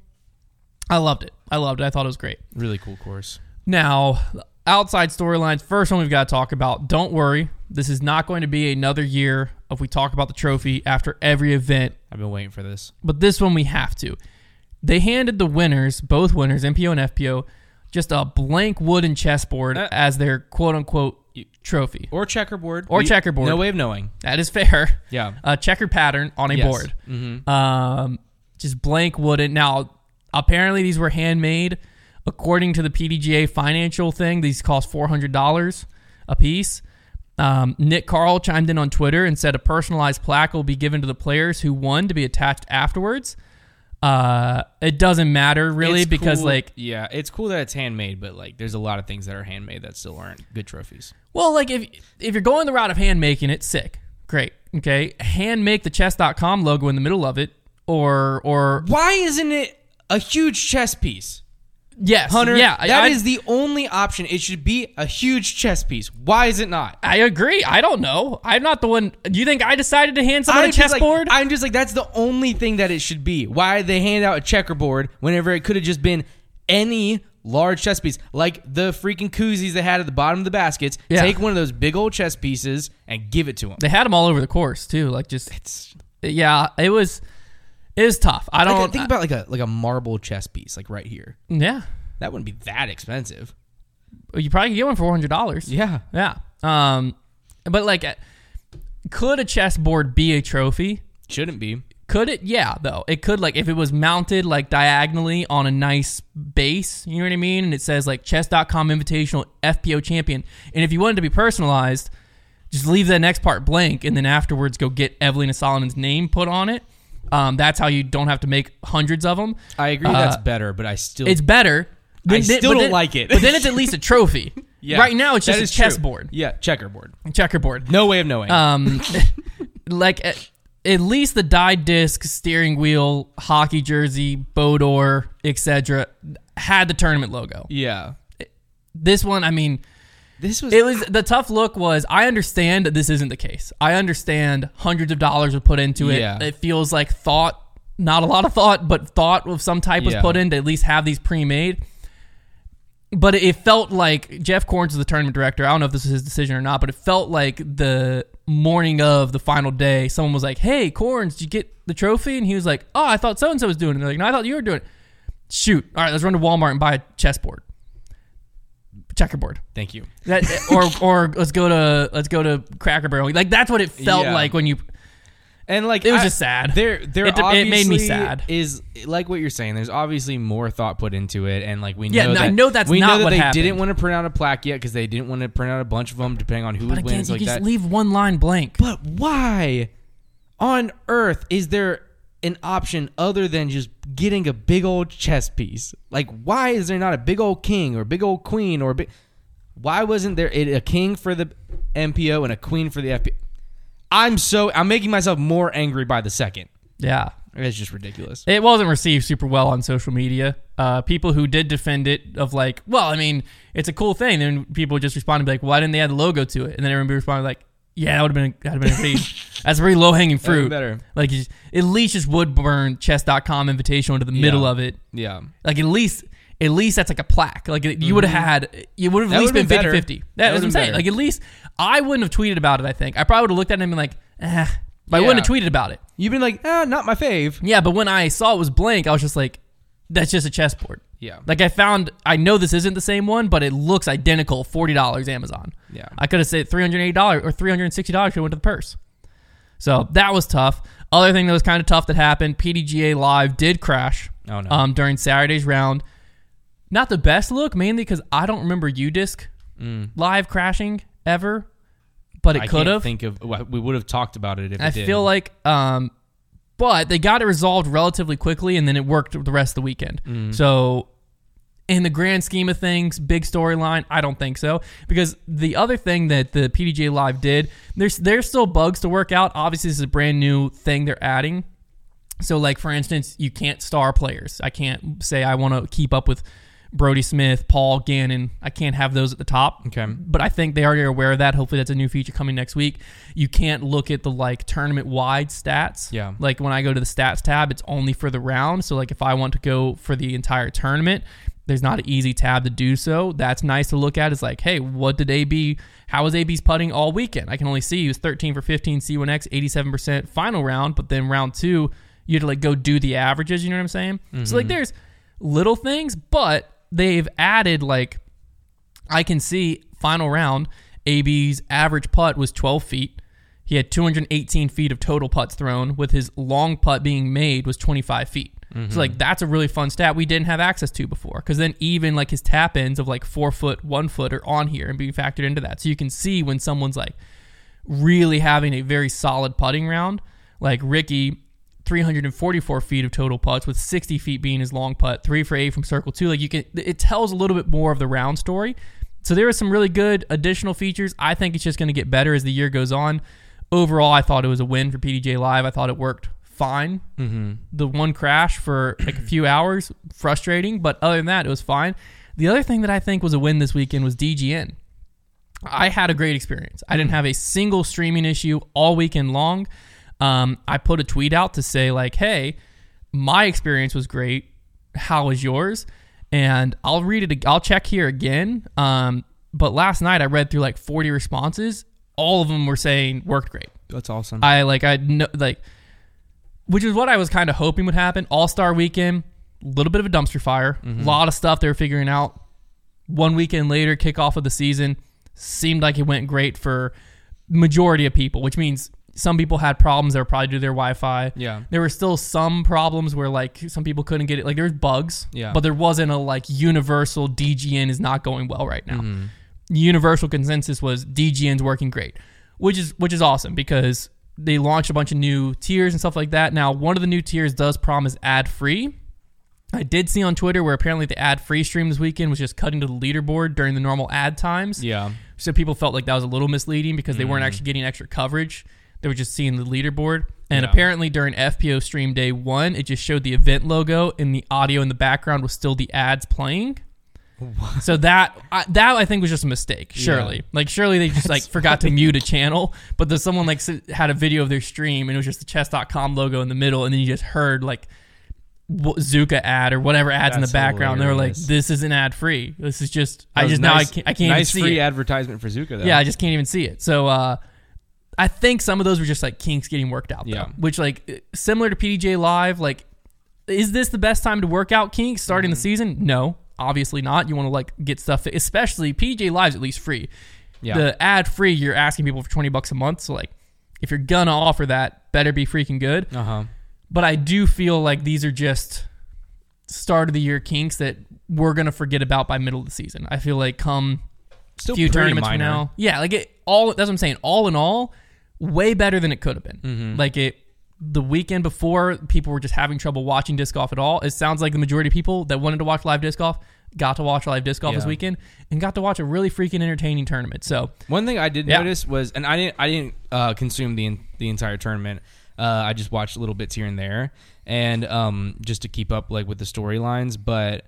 I loved it. I loved it. I thought it was great. Really cool course. Now, outside storylines. First one we've got to talk about. Don't worry. This is not going to be another year of we talk about the trophy after every event. I've been waiting for this. But this one we have to. They handed the winners, both winners, M P O and F P O, just a blank wooden chessboard uh, as their quote-unquote trophy. Or checkerboard. Or we, checkerboard. No way of knowing. That is fair. Yeah. A checkered pattern on a yes. board. Mm-hmm. Um, just blank wooden. Now, apparently these were handmade. According to the P D G A financial thing, these cost four hundred dollars a piece. Um, Nick Carl chimed in on Twitter and said a personalized plaque will be given to the players who won to be attached afterwards. Uh, it doesn't matter really it's because cool. like yeah, it's cool that it's handmade, but like there's a lot of things that are handmade that still aren't good trophies. Well, like if if you're going the route of hand making it, sick, great, okay. Hand make the chess dot com logo in the middle of it, or or why isn't it a huge chess piece? Yes, Hunter, yeah, that I, is the only option. It should be a huge chess piece. Why is it not? I agree. I don't know. I'm not the one. Do you think I decided to hand someone I'm a chessboard? Like, I'm just like, that's the only thing that it should be. Why they hand out a checkerboard whenever it could have just been any large chess piece, like the freaking koozies they had at the bottom of the baskets. Yeah. Take one of those big old chess pieces and give it to them. They had them all over the course too. Like just, it's yeah, it was, it was tough. I don't like, think about like a like a marble chess piece, like right here. Yeah. That wouldn't be that expensive. You probably could get one for four hundred dollars. Yeah. Yeah. Um, but like, Could a chessboard be a trophy? Shouldn't be. Could it? Yeah, though. It could, like, if it was mounted, like, diagonally on a nice base, you know what I mean? And it says, like, chess dot com Invitational F P O Champion. And if you wanted to be personalized, just leave that next part blank, and then afterwards go get Evelina Solomon's name put on it. Um, that's how you don't have to make hundreds of them. I agree uh, that's better, but I still... It's better. I Then- still but don't then- like it. But then it's at least a trophy. Yeah, Right now, it's that just a is true. chessboard. Yeah, checkerboard. Checkerboard. No way of knowing. Um, like at, at least the dyed disc, steering wheel, hockey jersey, Bodor, et cetera had the tournament logo. yeah. This one, I mean, This was... it was the tough look was I understand that this isn't the case. I understand hundreds of dollars were put into it. Yeah. It feels like thought, not a lot of thought, but thought of some type was Yeah. put in to at least have these pre-made. But it felt like Jeff Corns is the tournament director. I don't know if this is his decision or not, but it felt like the morning of the final day, someone was like, "Hey, Corns, did you get the trophy?" And he was like, "Oh, I thought so and so was doing it." And they're like, "No, I thought you were doing it." Shoot! All right, let's run to Walmart and buy a chessboard, checkerboard. Thank you. That or or let's go to let's go to Cracker Barrel. Like that's what it felt Yeah. like when you. And like It was I- just sad. There, there It- it obviously made me sad. Is like what you're saying. There's obviously more thought put into it, and like we Yeah, know no, that I know that's we not know that what they happened. didn't want to print out a plaque yet because they didn't want to print out a bunch of them, depending on who But would again, win. you Like just that. leave one line blank. But why on earth is there an option other than just getting a big old chess piece? Like, why is there not a big old king or a big old queen or a big? Why wasn't there a king for the M P O and a queen for the F P O? I'm so I'm making myself more angry by the second. Yeah. It's just ridiculous. It wasn't received super well on social media. Uh, people who did defend it of like, well, I mean, it's a cool thing. Then people would just respond and be like, why didn't they add the logo to it? And then everyone would respond like, yeah, that would have been that'd have been a pretty, that's a pretty low hanging That'd fruit. been better. Like, you just, at least just would burn chess dot com Invitational into the middle Yeah. of it. Yeah. Like at least, at least that's like a plaque. Like you would have had, you would have at That least would've been been better. fifty-fifty. That's what That I'm would've saying. been Like at least I wouldn't have tweeted about it. I think I probably would have looked at it and been like, eh, but I Yeah. wouldn't have tweeted about it. You've been like, ah, not my fave. Yeah, but when I saw it was blank, I was just like, that's just a chessboard. Yeah. Like I found, I know this isn't the same one, but it looks identical. forty dollars Amazon. Yeah. I could have said three hundred eighty dollars or three hundred sixty dollars should have went to the purse. So that was tough. Other thing that was kind of tough that happened, P D G A Live did crash Oh, no. um, during Saturday's round. Not the best look, mainly because I don't remember U-Disc Mm. live crashing ever, but it I could can't have. think of. well, We would have talked about it if I it did. feel like, um, but they got it resolved relatively quickly, and then it worked the rest of the weekend. Mm. So, in the grand scheme of things, big storyline, I don't think so. Because the other thing that the P D G A Live did, there's there's still bugs to work out. Obviously, this is a brand new thing they're adding. So, like for instance, you can't star players. I can't say I want to keep up with Brody Smith, Paul Gannon. I can't have those at the top. Okay. But I think they already are aware of that. Hopefully that's a new feature coming next week. You can't look at the like tournament wide stats. Yeah. Like when I go to the stats tab, it's only for the round. So like if I want to go for the entire tournament, there's not an easy tab to do so. That's nice to look at. It's like, hey, what did A B, how was A B's putting all weekend? I can only see he was thirteen for fifteen C one X, eighty-seven percent final round, but then round two, you had to like go do the averages, you know what I'm saying? Mm-hmm. So like there's little things, but they've added like, I can see final round, A B's average putt was twelve feet. He had two hundred eighteen feet of total putts thrown, with his long putt being made was twenty-five feet. Mm-hmm. So like that's a really fun stat we didn't have access to before. Because then even like his tap ins of like four foot, one foot are on here and being factored into that. So you can see when someone's like really having a very solid putting round, like Ricky, three hundred forty-four feet of total putts with sixty feet being his long putt, three for eight from circle two. Like you can, it tells a little bit more of the round story. So there are some really good additional features. I think it's just going to get better as the year goes on. Overall, I thought it was a win for P D G A Live. I thought it worked fine. Mm-hmm. The one crash for like a few hours, frustrating, but other than that, it was fine. The other thing that I think was a win this weekend was D G N. I had a great experience. I didn't have a single streaming issue all weekend long. Um, I put a tweet out to say like, hey, my experience was great. How was yours? And I'll read it. I'll check here again. Um, but last night I read through like forty responses. All of them were saying worked great. That's awesome. I like, I know, like, which is what I was kind of hoping would happen. All-Star weekend, a little bit of a dumpster fire. A mm-hmm. lot of stuff they were figuring out. One weekend later, kickoff of the season, seemed like it went great for majority of people, which means some people had problems that were probably due to their Wi-Fi. Yeah. There were still some problems where like some people couldn't get it. Like there was bugs, Yeah. but there wasn't a like universal D G N is not going well right now. Mhm. Universal consensus was D G N's working great, which is which is awesome because they launched a bunch of new tiers and stuff like that. Now, one of the new tiers does promise ad-free. I did see on Twitter where apparently the ad-free stream this weekend was just cutting to the leaderboard during the normal ad times. Yeah. So people felt like that was a little misleading because they Mm. weren't actually getting extra coverage. They were just seeing the leaderboard. And Yeah. apparently during F P O stream day one, it just showed the event logo and the audio in the background was still the ads playing. So that I, that I think was just a mistake. Surely, Yeah. like surely they just like forgot to mute a channel, but there's someone like s- had a video of their stream and it was just the chess dot com logo in the middle, and then you just heard like w- Zuka ad or whatever ads in the That's background. They were like, hilarious. "This isn't ad free. This is just That I was just now I nice- can't I can't nice even see free it." advertisement for Zuka though. Yeah, I just can't even see it. So uh, I think some of those were just like kinks getting worked out. Though, Yeah. which like similar to P D J Live, like is this the best time to work out kinks starting Mm-hmm. the season? No. Obviously not. You want to like get stuff, especially P J Live's at least free. Yeah. The ad free, you're asking people for twenty bucks a month. So like, if you're gonna offer that, better be freaking good. Uh huh. But I do feel like these are just start of the year kinks that we're gonna forget about by middle of the season. I feel like come Still few pretty tournaments minor. from now, yeah, like it all. That's what I'm saying. All in all, way better than it could have been. Mm-hmm. Like it. The weekend before, people were just having trouble watching disc golf at all. It sounds like the majority of people that wanted to watch live disc golf got to watch live disc golf this Yeah. weekend and got to watch a really freaking entertaining tournament. So One thing I did Yeah. notice was, and I didn't, I didn't uh, consume the the entire tournament. Uh, I just watched little bits here and there, and um, just to keep up like with the storylines. But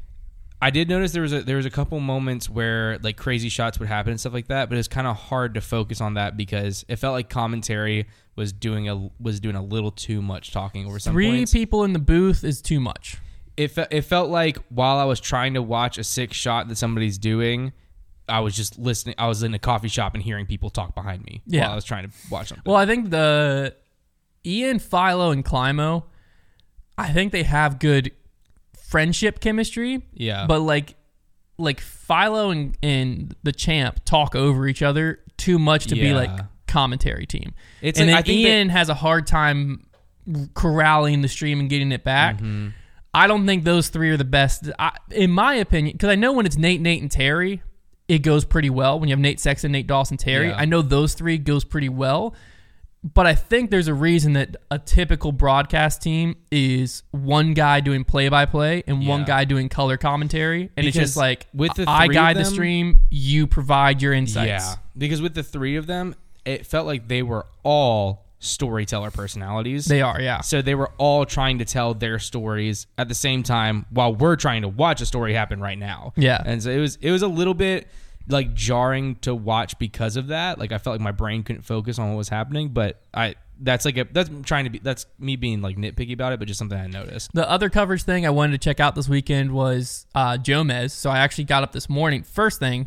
I did notice there was a there was a couple moments where like crazy shots would happen and stuff like that. But it's kind of hard to focus on that because it felt like commentary was doing a was doing a little too much talking over some three points. people in the booth is too much. It fe- it felt like while I was trying to watch a sick shot that somebody's doing, I was just listening. I was in a coffee shop and hearing people talk behind me Yeah. while I was trying to watch something. Well, I think the Ian, Philo, and Climo, I think they have good friendship chemistry. Yeah. But like, like Philo and, and the champ talk over each other too much to be Yeah. like commentary team. It's and like- then I think that- Ian has a hard time corralling the stream and getting it back. Mm-hmm. I don't think those three are the best, I, in my opinion, because I know when it's Nate, Nate, and Terry, it goes pretty well. When you have Nate Sexton, Nate Dawson, Terry, Yeah. I know those three goes pretty well. But I think there's a reason that a typical broadcast team is one guy doing play-by-play and one Yeah. guy doing color commentary. And it's Because just like, with the I three of guide the them- stream, you provide your insights. Yeah, because with the three of them, it felt like they were all storyteller personalities. They are, yeah. So they were all trying to tell their stories at the same time while we're trying to watch a story happen right now. Yeah. And so it was it was a little bit like jarring to watch because of that. Like I felt like my brain couldn't focus on what was happening, but I that's like a that's trying to be that's me being like nitpicky about it, but just something I noticed. The other coverage thing I wanted to check out this weekend was uh, Jomez. So I actually got up this morning. First thing,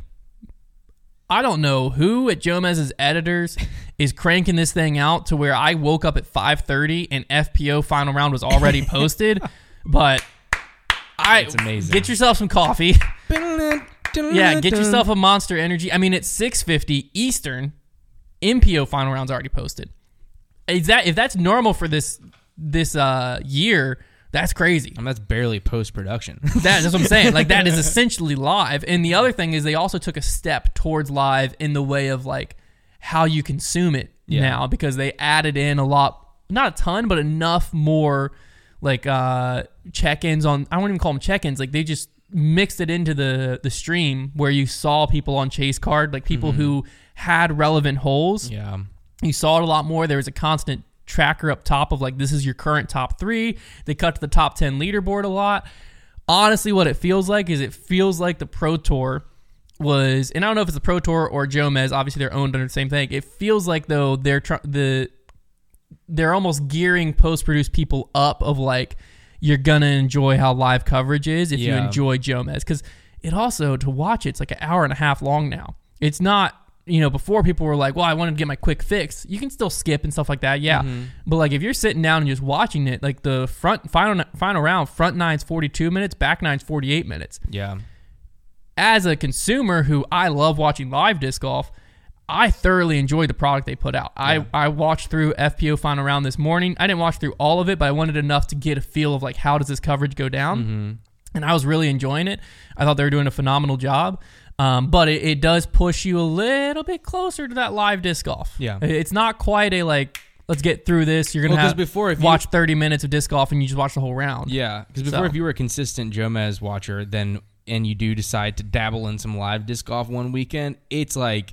I don't know who at Jomez's editors is cranking this thing out to where I woke up at five thirty and F P O final round was already posted. But I It's amazing. Get yourself some coffee. Yeah, get yourself a Monster Energy. I mean, it's six fifty Eastern. M P O final round's already posted. Is that if that's normal for this this uh, year? That's crazy. I mean, that's barely post production. That, that's what I'm saying. Like that is essentially live. And the other thing is they also took a step towards live in the way of like how you consume it Yeah. now because they added in a lot, not a ton, but enough more like uh, check-ins on. I won't even call them check-ins. Like they just mixed it into the the stream where you saw people on chase card, like people Mm-hmm. who had relevant holes. Yeah. You saw it a lot more. There was a constant tracker up top of like, this is your current top three. They cut to the top ten leaderboard a lot. Honestly, what it feels like is it feels like the Pro Tour was, and I don't know if it's the Pro Tour or Jomez, obviously they're owned under the same thing. It feels like though they're tr- the they're almost gearing post-produced people up of like, you're gonna enjoy how live coverage is if you Yeah. enjoy Jomez. Because it also, to watch it, it's like an hour and a half long now. It's not, you know, before people were like, well, I wanted to get my quick fix. You can still skip and stuff like that, yeah. Mm-hmm. But like if you're sitting down and just watching it, like the front final final round, front nine's forty-two minutes, back nine's forty-eight minutes. Yeah. As a consumer who I love watching live disc golf, I thoroughly enjoyed the product they put out. Yeah. I, I watched through F P O final round this morning. I didn't watch through all of it, but I wanted enough to get a feel of like how does this coverage go down. Mm-hmm. And I was really enjoying it. I thought they were doing a phenomenal job. Um, but it, it does push you a little bit closer to that live disc golf. Yeah. It's not quite a like, let's get through this. You're going to Well, 'cause have before, if you- watch thirty minutes of disc golf and you just watch the whole round. Yeah, because before, So. if you were a consistent Jomez watcher, then and you do decide to dabble in some live disc golf one weekend, it's like,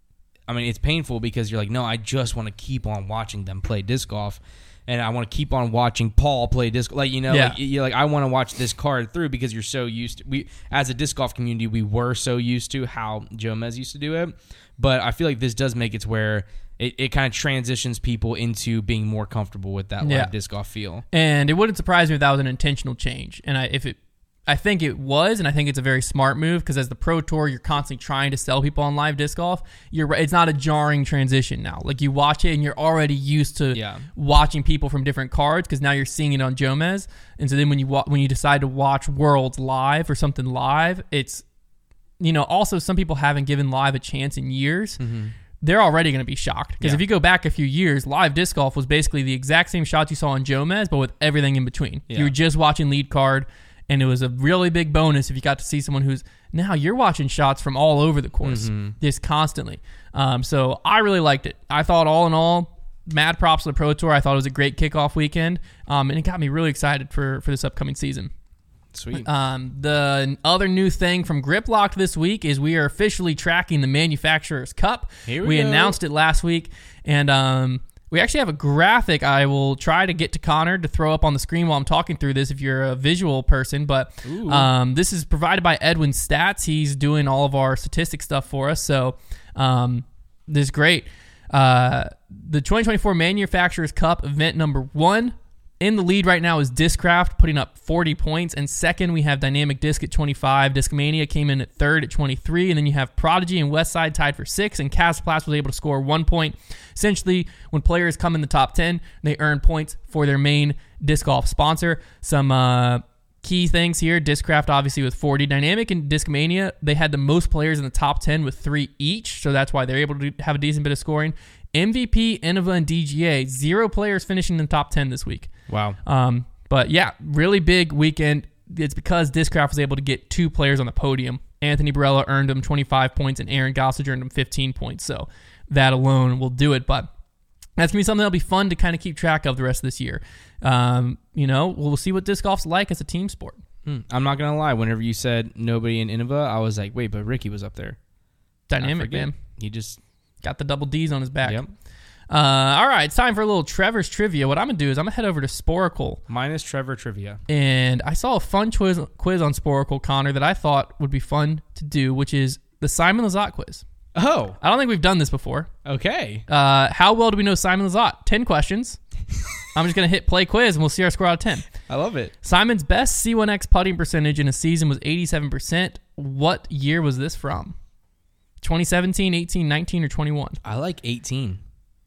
I mean, it's painful because you're like, no, I just want to keep on watching them play disc golf, and I want to keep on watching Paul play disc. Like, you know, Yeah. like, you're like, I want to watch this card through because you're so used to. We, as a disc golf community, we were so used to how Jomez used to do it, but I feel like this does make it to where it, it kind of transitions people into being more comfortable with that Yeah. live disc golf feel. And it wouldn't surprise me if that was an intentional change. And I, if it, I think it was, and I think it's a very smart move because as the Pro Tour, you're constantly trying to sell people on live disc golf. You're right, it's not a jarring transition now. Like you watch it and you're already used to Yeah. watching people from different cards because now you're seeing it on Jomez. And so then when you wa- when you decide to watch Worlds live or something live, it's, you know, also some people haven't given live a chance in years. Mm-hmm. They're already going to be shocked. Because Yeah. if you go back a few years, live disc golf was basically the exact same shots you saw on Jomez, but with everything in between. Yeah. You were just watching lead card, and it was a really big bonus if you got to see someone who's, now you're watching shots from all over the course, Mm-hmm. just constantly. Um, so I really liked it. I thought all in all, mad props to the Pro Tour. I thought it was a great kickoff weekend, um, and it got me really excited for, for this upcoming season. Sweet. Um, the other new thing from Griplock this week is we are officially tracking the Manufacturers Cup. Here we we go. announced it last week, and um, we actually have a graphic I will try to get to Connor to throw up on the screen while I'm talking through this if you're a visual person. But um, this is provided by Edwin Stats. He's doing all of our statistic stuff for us, so um, this is great. Uh, the twenty twenty-four Manufacturers Cup event number one. In the lead right now is Discraft, putting up forty points. And second, we have Dynamic Disc at twenty-five. Discmania came in at third at twenty-three. And then you have Prodigy and Westside tied for six. And Castleplast was able to score one point. Essentially, when players come in the top ten, they earn points for their main disc golf sponsor. Some uh, key things here. Discraft, obviously, with forty. Dynamic and Discmania, they had the most players in the top ten with three each. So that's why they're able to have a decent bit of scoring. M V P, Innova, and D G A, zero players finishing in the top ten this week. Wow. Um, but yeah, really big weekend. It's because Discraft was able to get two players on the podium. Anthony Barella earned him twenty-five points, and Aaron Gossage earned him fifteen points. So that alone will do it. But that's going to be something that'll be fun to kind of keep track of the rest of this year. Um, you know, we'll see what disc golf's like as a team sport. Hmm. I'm not going to lie. Whenever you said nobody in Innova, I was like, wait, but Ricky was up there. I Dynamic, forget. man. He just... Got the double D's on his back. Yep. Uh, all right, it's time for a little Trevor's Trivia. What I'm going to do is I'm going to head over to Sporacle. Minus Trevor Trivia. And I saw a fun quiz, quiz on Sporacle, Connor, that I thought would be fun to do, which is the Simon Lizotte quiz. Oh, I don't think we've done this before. okay. Uh, how well do we know Simon Lizotte? ten questions. I'm just going to hit play quiz, and we'll see our score out of ten. I love it. Simon's best C one X putting percentage in a season was eighty-seven percent. What year was this from? twenty seventeen, eighteen, nineteen, or twenty-one? I like eighteen.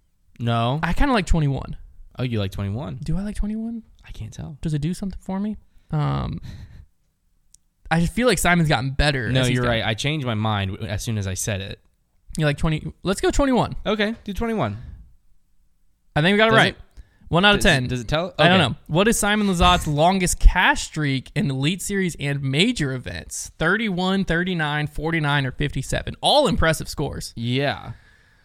No. I kind of like twenty-one. Oh, you like twenty-one? Do I like twenty-one? I can't tell. Does it do something for me? Um, I just feel like Simon's gotten better. No, as he's you're gotten- right. I changed my mind as soon as I said it. You like twenty? Let's go twenty-one. Okay, do twenty-one. I think we got it Does right. it- One out of Does- ten. Does it tell? I don't Okay. know. What is Simon Lizotte's longest cash streak in Elite Series and major events? thirty-one, thirty-nine, forty-nine, or fifty-seven? All impressive scores. Yeah.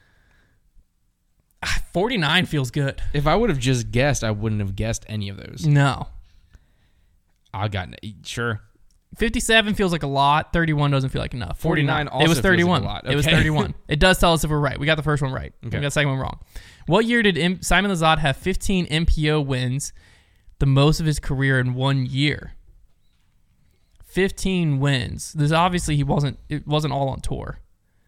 forty-nine feels good. If I would have just guessed, I wouldn't have guessed any of those. No. I got sure. fifty-seven feels like a lot. thirty-one doesn't feel like enough. forty-nine also It was feels like a thirty-one. lot. It was Okay. thirty-one. It does tell us if we're right. We got the first one right. Okay. We got the second one wrong. What year did M- Simon Lizotte have fifteen M P O wins, the most of his career in one year? fifteen wins. This obviously he wasn't. It wasn't all on tour.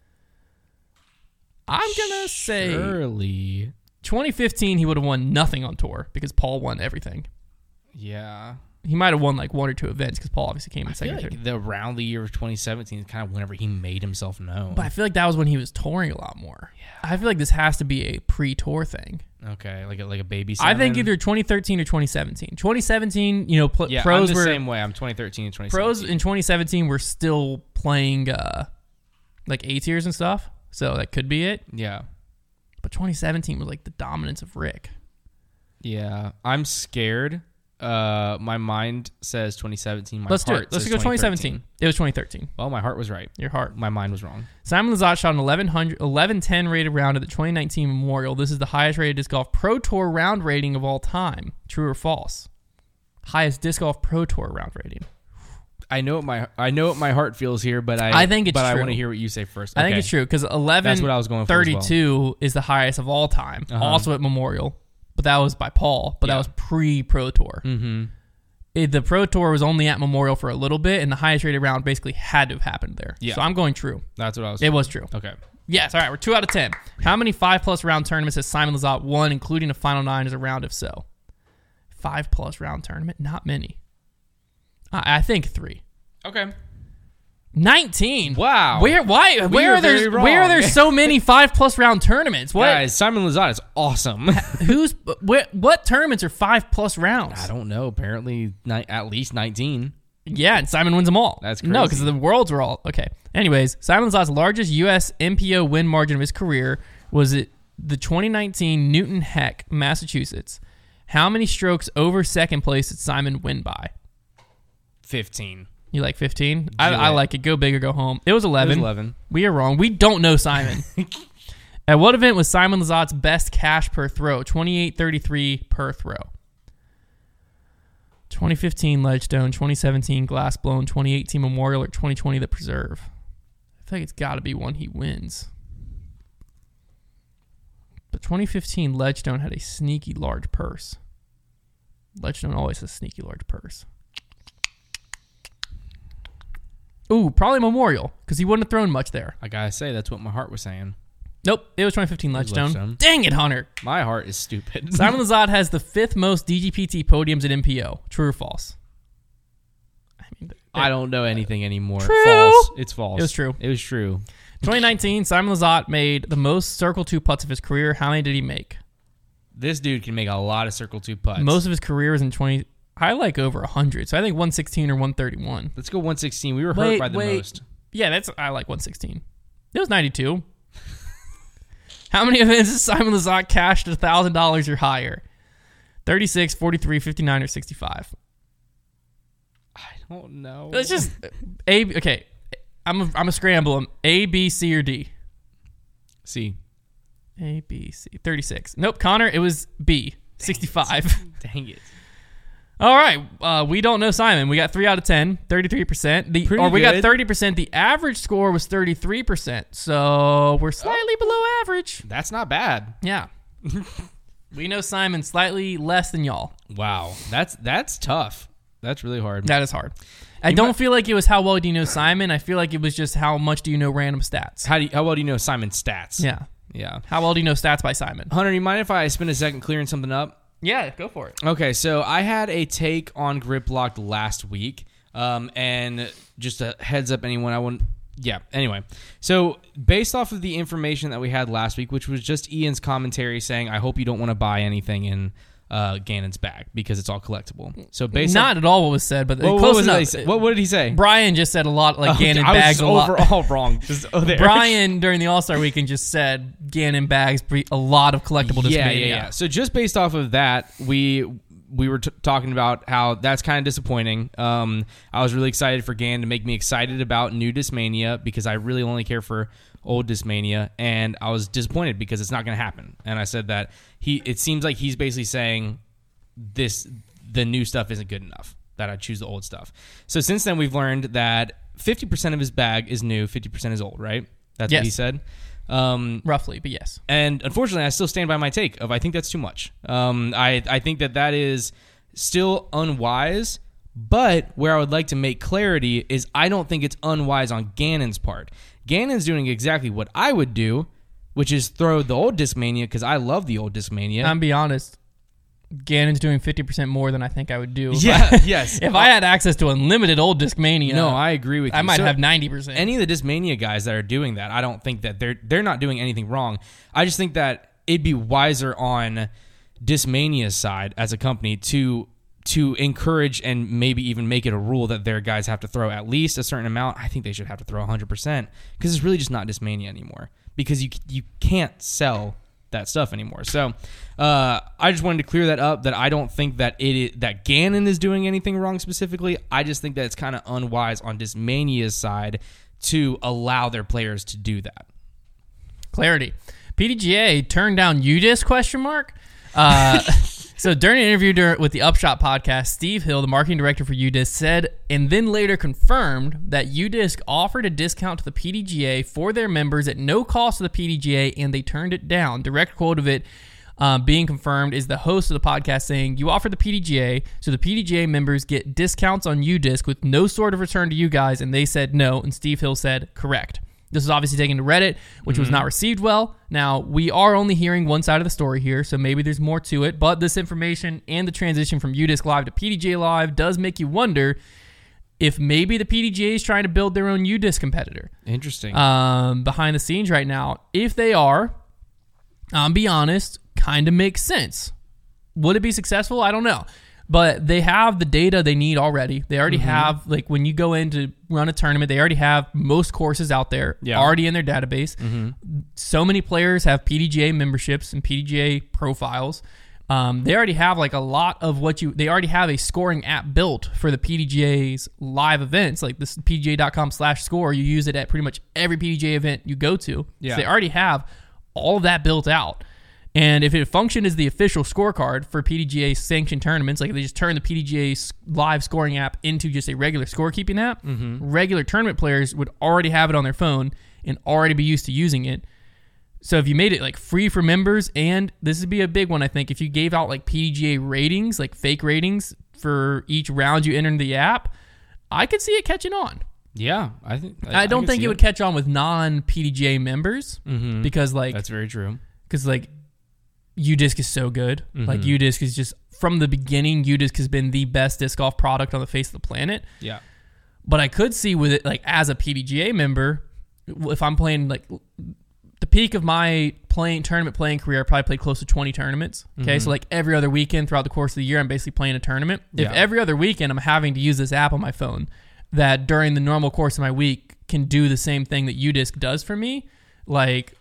I'm gonna say Surely. twenty fifteen. He would have won nothing on tour because Paul won everything. Yeah. He might have won like one or two events because Paul obviously came in I feel second. or like third. the around the year of twenty seventeen is kind of whenever he made himself known. But I feel like that was when he was touring a lot more. Yeah. I feel like this has to be a pre-tour thing. Okay, like a, like a baby. I think Simon. either twenty thirteen or twenty seventeen. twenty seventeen, you know, pl- Yeah, pros I'm the were same way. I'm twenty thirteen and twenty seventeen. pros in twenty seventeen were still playing uh, like A tiers and stuff. So that could be it. Yeah. But twenty seventeen was like the dominance of Rick. Yeah. I'm scared. Uh, my mind says twenty seventeen. My Let's do heart it. Let's says go twenty seventeen. It was twenty thirteen. Well, my heart was right. Your heart. My mind was wrong. Simon Lizotte shot an eleven ten rated round at the twenty nineteen Memorial. This is the highest rated disc golf Pro Tour round rating of all time. True or false? Highest disc golf Pro Tour round rating. I know what my I know what my heart feels here, but I I think it's but true. I want to hear what you say first. I think Okay. it's true because eleven That's what I was going for as well. thirty-two is the highest of all time. Uh-huh. Also at Memorial, but that was by Paul. But Yeah. that was pre Pro Tour. Mm-hmm. It, the Pro Tour was only at Memorial for a little bit, and the highest rated round basically had to have happened there. Yeah. So I'm going true. That's what I was. It was true. Okay. Yes. All right. We're two out of ten. How many five plus round tournaments has Simon Lizotte won, including a final nine as a round? If so, five plus round tournament, not many. I, I think three. Okay. nineteen. Wow. Where? Why? Where are are there? very wrong. Where are there so many five plus round tournaments? What? Guys, Simon Lizotte is awesome. Who's? What, what tournaments are five plus rounds? I don't know. Apparently, ni- at least nineteen. Yeah, and Simon wins them all. That's No, crazy. because the worlds were all okay. Anyways, Simon Lizotte's largest U S M P O win margin of his career was at the twenty nineteen Newton Heck, Massachusetts. How many strokes over second place did Simon win by? Fifteen. You like fifteen? I, Do I it. like it. Go big or go home. It was eleven. It was eleven. We are wrong. We don't know Simon. At what event was Simon Lizotte's best cash per throw? twenty-eight thirty-three per throw. twenty fifteen Ledgestone, twenty seventeen Glassblown, twenty eighteen Memorial, or twenty twenty The Preserve. I feel like it's got to be one he wins. But twenty fifteen Ledgestone had a sneaky large purse. Ledgestone always has a sneaky large purse. Ooh, probably Memorial, because he wouldn't have thrown much there. I gotta say, that's what my heart was saying. Nope, it was twenty fifteen was Ledgestone. Ledgestone. Dang it, Hunter. My heart is stupid. Simon Lizotte has the fifth most D G P T podiums at M P O. True or false? I mean, I don't know anything anymore. True. False. It's false. It was true. It was true. twenty nineteen, Simon Lizotte made the most Circle two putts of his career. How many did he make? This dude can make a lot of Circle two putts. Most of his career was in twenty. I like over one hundred, so I think one sixteen or one thirty-one. Let's go one sixteen. We were hurt Wait, by the wait. most. Yeah, that's I like one sixteen. It was ninety-two. How many events has Simon Lizotte cashed one thousand dollars or higher? thirty-six, forty-three, fifty-nine, or sixty-five? I don't know. Let's just A. Okay, I'm a, I'm a scramble 'em. A, B, C, or D. See. A, B, C. thirty-six. Nope, Connor. It was B. sixty-five. Dang it. All right, uh, we don't know Simon. We got three out of ten, thirty-three percent. The, Pretty or we got good. thirty percent. The average score was thirty-three percent, so we're slightly below average. That's not bad. Yeah. We know Simon slightly less than y'all. Wow. That's that's tough. That's really hard. That is hard. I You don't might- feel like it was how well do you know Simon. I feel like it was just how much do you know random stats. How do you, how well do you know Simon's stats? Yeah. Yeah. How well do you know stats by Simon? Hunter, you mind if I spend a second clearing something up? Yeah, go for it. Okay, so I had a take on Grip Locked last week, um, and just a heads up, anyone, I wouldn't. Yeah. Anyway, so based off of the information that we had last week, which was just Ian's commentary saying, "I hope you don't want to buy anything in uh, Gannon's bag because it's all collectible." So based Not at all what was said, but on, what, close what, was it enough. they say? What, what did he say? Brian just said a lot, like Okay, Gannon I was bags just a lot. overall wrong. Just, oh, there. Brian during the All Star Weekend just said Gannon bags bre- a lot of collectible yeah, Discmania. yeah, yeah. So just based off of that, we we were t- talking about how that's kind of disappointing. Um, I was really excited for Gannon to make me excited about new Discmania because I really only care for old Discmania, and I was disappointed because it's not going to happen. And I said that he, it seems like he's basically saying this, the new stuff isn't good enough, that I choose the old stuff. So since then, we've learned that fifty percent of his bag is new, fifty percent is old, right? That's Yes. what he said. Um, Roughly, but yes. and unfortunately, I still stand by my take of I think that's too much. Um, I, I think that that is still unwise, but where I would like to make clarity is I don't think it's unwise on Gannon's part. Gannon's doing exactly what I would do, which is throw the old Discmania because I love the old Discmania. I'm be honest. Gannon's doing fifty percent more than I think I would do. If yeah, I- yes. If I had access to unlimited old Discmania, no, I agree with you. I might So- have ninety percent. Any of the Discmania guys that are doing that, I don't think that they're they're not doing anything wrong. I just think that it'd be wiser on Discmania's side as a company to to encourage and maybe even make it a rule that their guys have to throw at least a certain amount. I think they should have to throw one hundred percent because it's really just not Discmania anymore. because you you can't sell that stuff anymore. So uh, I just wanted to clear that up, that I don't think that it is, that Ganon is doing anything wrong specifically. I just think that it's kind of unwise on Discmania's side to allow their players to do that. Clarity. P D G A turned down U D I S question mark. Uh, so during an interview dur- with the Upshot podcast, Steve Hill, the marketing director for U D I S, said and then later confirmed that U D I S offered a discount to the P D G A for their members at no cost to the P D G A, and they turned it down. Direct quote of it uh, being confirmed is the host of the podcast saying, "You offer the P D G A, so the P D G A members get discounts on U D I S with no sort of return to you guys," and they said no, and Steve Hill said correct. This was obviously taken to Reddit, which mm-hmm. was not received well. Now, we are only hearing one side of the story here, so maybe there's more to it. But this information and the transition from U D I S Live to P D G A Live does make you wonder if maybe the P D G A is trying to build their own U D I S competitor. Interesting. Um, behind the scenes right now. If they are, I'll be honest, kind of makes sense. Would it be successful? I don't know. But they have the data they need already. They already mm-hmm. have, like, when you go in to run a tournament, they already have most courses out there yeah. already in their database. Mm-hmm. So many players have P D G A memberships and P D G A profiles. Um, they already have, like, a lot of what you... They already have a scoring app built for the P D G A's live events. Like, this P D G A dot com slash score. You use it at pretty much every P D G A event you go to. Yeah. So they already have all of that built out. And if it functioned as the official scorecard for P D G A sanctioned tournaments, like if they just turn the P D G A live scoring app into just a regular scorekeeping app, mm-hmm. regular tournament players would already have it on their phone and already be used to using it. So if you made it like free for members, and this would be a big one, I think, if you gave out like P D G A ratings, like fake ratings for each round you enter in the app, I could see it catching on. Yeah, I think I, I don't I think it, it would catch on with non-P D G A members mm-hmm. because like that's very true. Because like U D I S C is so good. Mm-hmm. Like U D I S C is just from the beginning. U D I S C has been the best disc golf product on the face of the planet. Yeah, but I could see with it like as a P D G A member, if I'm playing like the peak of my playing tournament playing career, I probably played close to twenty tournaments. Okay, mm-hmm. so like every other weekend throughout the course of the year, I'm basically playing a tournament. Yeah. If every other weekend I'm having to use this app on my phone, that during the normal course of my week can do the same thing that U D I S C does for me, like.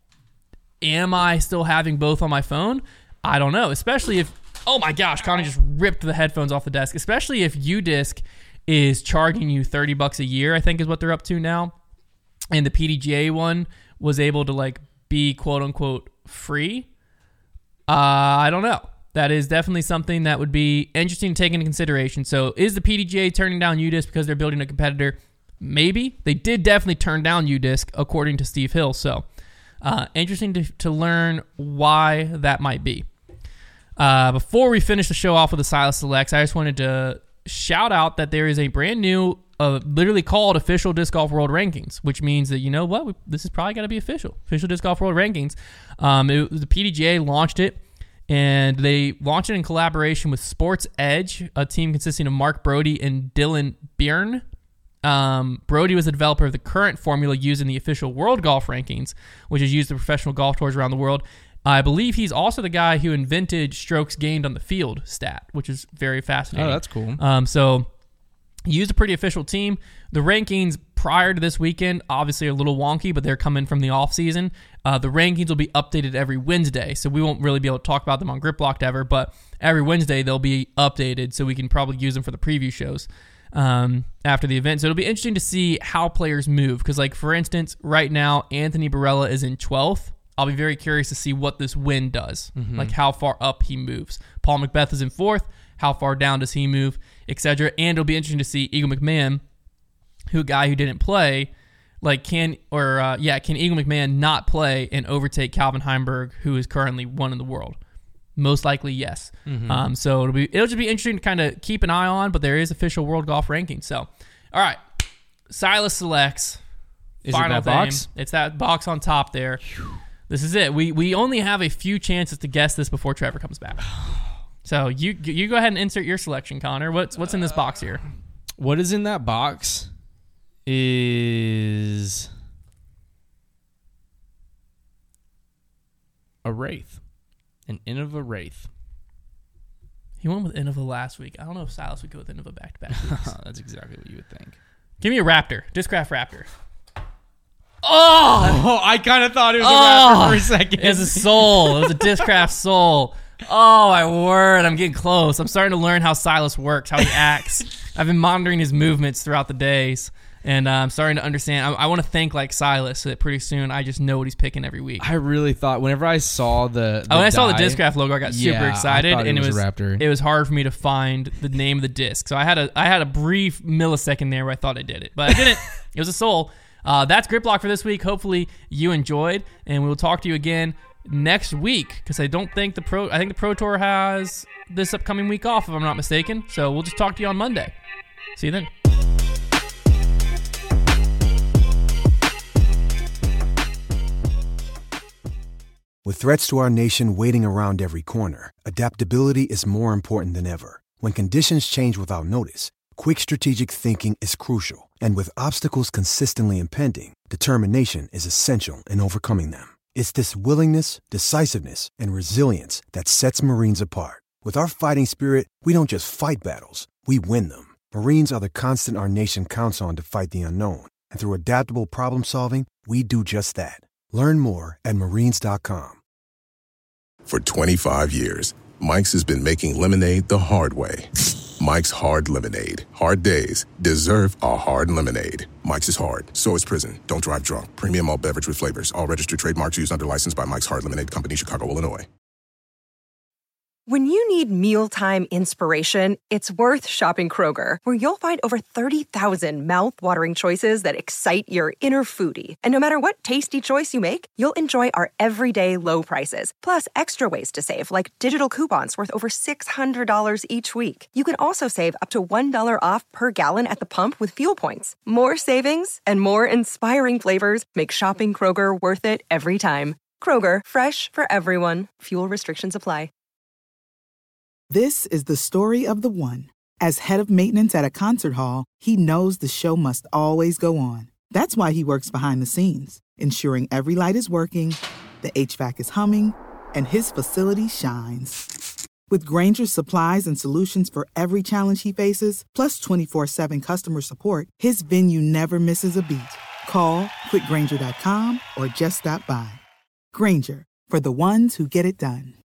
Am I still having both on my phone? I don't know. Especially if, oh my gosh, Connie just ripped the headphones off the desk. Especially if U D I S C is charging you thirty bucks a year, I think is what they're up to now. And the P D G A one was able to like be quote unquote free. Uh, I don't know. That is definitely something that would be interesting to take into consideration. So is the P D G A turning down U D I S C because they're building a competitor? Maybe. They did definitely turn down U D I S C according to Steve Hill. So Uh, interesting to, to learn why that might be. Uh, before we finish the show off with the Silas Selects, I just wanted to shout out that there is a brand new, uh, literally called Official Disc Golf World Rankings, which means that, you know what, we, this is probably got to be official. Official Disc Golf World Rankings. Um, it, the P D G A launched it, and they launched it in collaboration with Sports Edge, a team consisting of Mark Brody and Dylan Byrne. Um, Brody was the developer of the current formula used in the official World Golf Rankings, which is used in professional golf tours around the world. I believe he's also the guy who invented strokes gained on the field stat, which is very fascinating. Oh, that's cool. Um, so he used a pretty official team. The rankings prior to this weekend, obviously, are a little wonky, but they're coming from the off season. Uh, the rankings will be updated every Wednesday, so we won't really be able to talk about them on Grip Blocked ever, but every Wednesday they'll be updated, so we can probably use them for the preview shows. Um, after the event. So it'll be interesting to see how players move. Because, like, for instance, right now, Anthony Barella is in twelfth. I'll be very curious to see what this win does. Mm-hmm. Like, how far up he moves. Paul McBeth is in fourth. How far down does he move, et cetera. And it'll be interesting to see Eagle McMahon, who a guy who didn't play, like, can, or, uh, yeah, can Eagle McMahon not play and overtake Calvin Heimberg, who is currently one in the world? Most likely, yes. Mm-hmm. Um, so it'll be it'll just be interesting to kind of keep an eye on, but there is official World Golf Ranking. So, all right, Silas Selects. Is final it that thing. box? It's that box on top there. This is it. We we only have a few chances to guess this before Trevor comes back. So you you go ahead and insert your selection, Connor. What's what's in this box here? What is in that box is a Wraith. An Innova Wraith. He went with Innova last week. I don't know if Silas would go with Innova back-to-back weeks. That's exactly what you would think. Give me a Raptor. Discraft Raptor. Oh, Oh, I kind of thought it was a oh, rapper for a second. It was a soul. It was a Discraft soul. Oh, my word. I'm getting close. I'm starting to learn how Silas works, how he acts. I've been monitoring his movements throughout the days, and uh, I'm starting to understand. I, I want to think like Silas, so that pretty soon I just know what he's picking every week. I really thought whenever I saw the, the oh, when I saw the die- Discraft logo, I got super Yeah, I excited, thought it and was it was a Raptor. it was hard for me to find the name of the disc. So I had a I had a brief millisecond there where I thought I did it, but I didn't. It was a soul. Uh, that's Grip Block for this week. Hopefully you enjoyed, and we will talk to you again next week, because I don't think the pro I think the Pro Tour has this upcoming week off, if I'm not mistaken. So we'll just talk to you on Monday. See you then. With threats to our nation waiting around every corner, adaptability is more important than ever. When conditions change without notice, quick strategic thinking is crucial. And with obstacles consistently impending, determination is essential in overcoming them. It's this willingness, decisiveness, and resilience that sets Marines apart. With our fighting spirit, we don't just fight battles, we win them. Marines are the constant our nation counts on to fight the unknown. And through adaptable problem solving, we do just that. Learn more at marines dot com. For twenty-five years, Mike's has been making lemonade the hard way. Mike's Hard Lemonade. Hard days deserve a hard lemonade. Mike's is hard, so is prison. Don't drive drunk. Premium malt beverage with flavors. All registered trademarks used under license by Mike's Hard Lemonade Company, Chicago, Illinois. When you need mealtime inspiration, it's worth shopping Kroger, where you'll find over thirty thousand mouth-watering choices that excite your inner foodie. And no matter what tasty choice you make, you'll enjoy our everyday low prices, plus extra ways to save, like digital coupons worth over six hundred dollars each week. You can also save up to one dollar off per gallon at the pump with fuel points. More savings and more inspiring flavors make shopping Kroger worth it every time. Kroger, fresh for everyone. Fuel restrictions apply. This is the story of the one. As head of maintenance at a concert hall, he knows the show must always go on. That's why he works behind the scenes, ensuring every light is working, the H V A C is humming, and his facility shines. With Grainger's supplies and solutions for every challenge he faces, plus twenty-four seven customer support, his venue never misses a beat. Call quick grainger dot com or just stop by. Grainger, for the ones who get it done.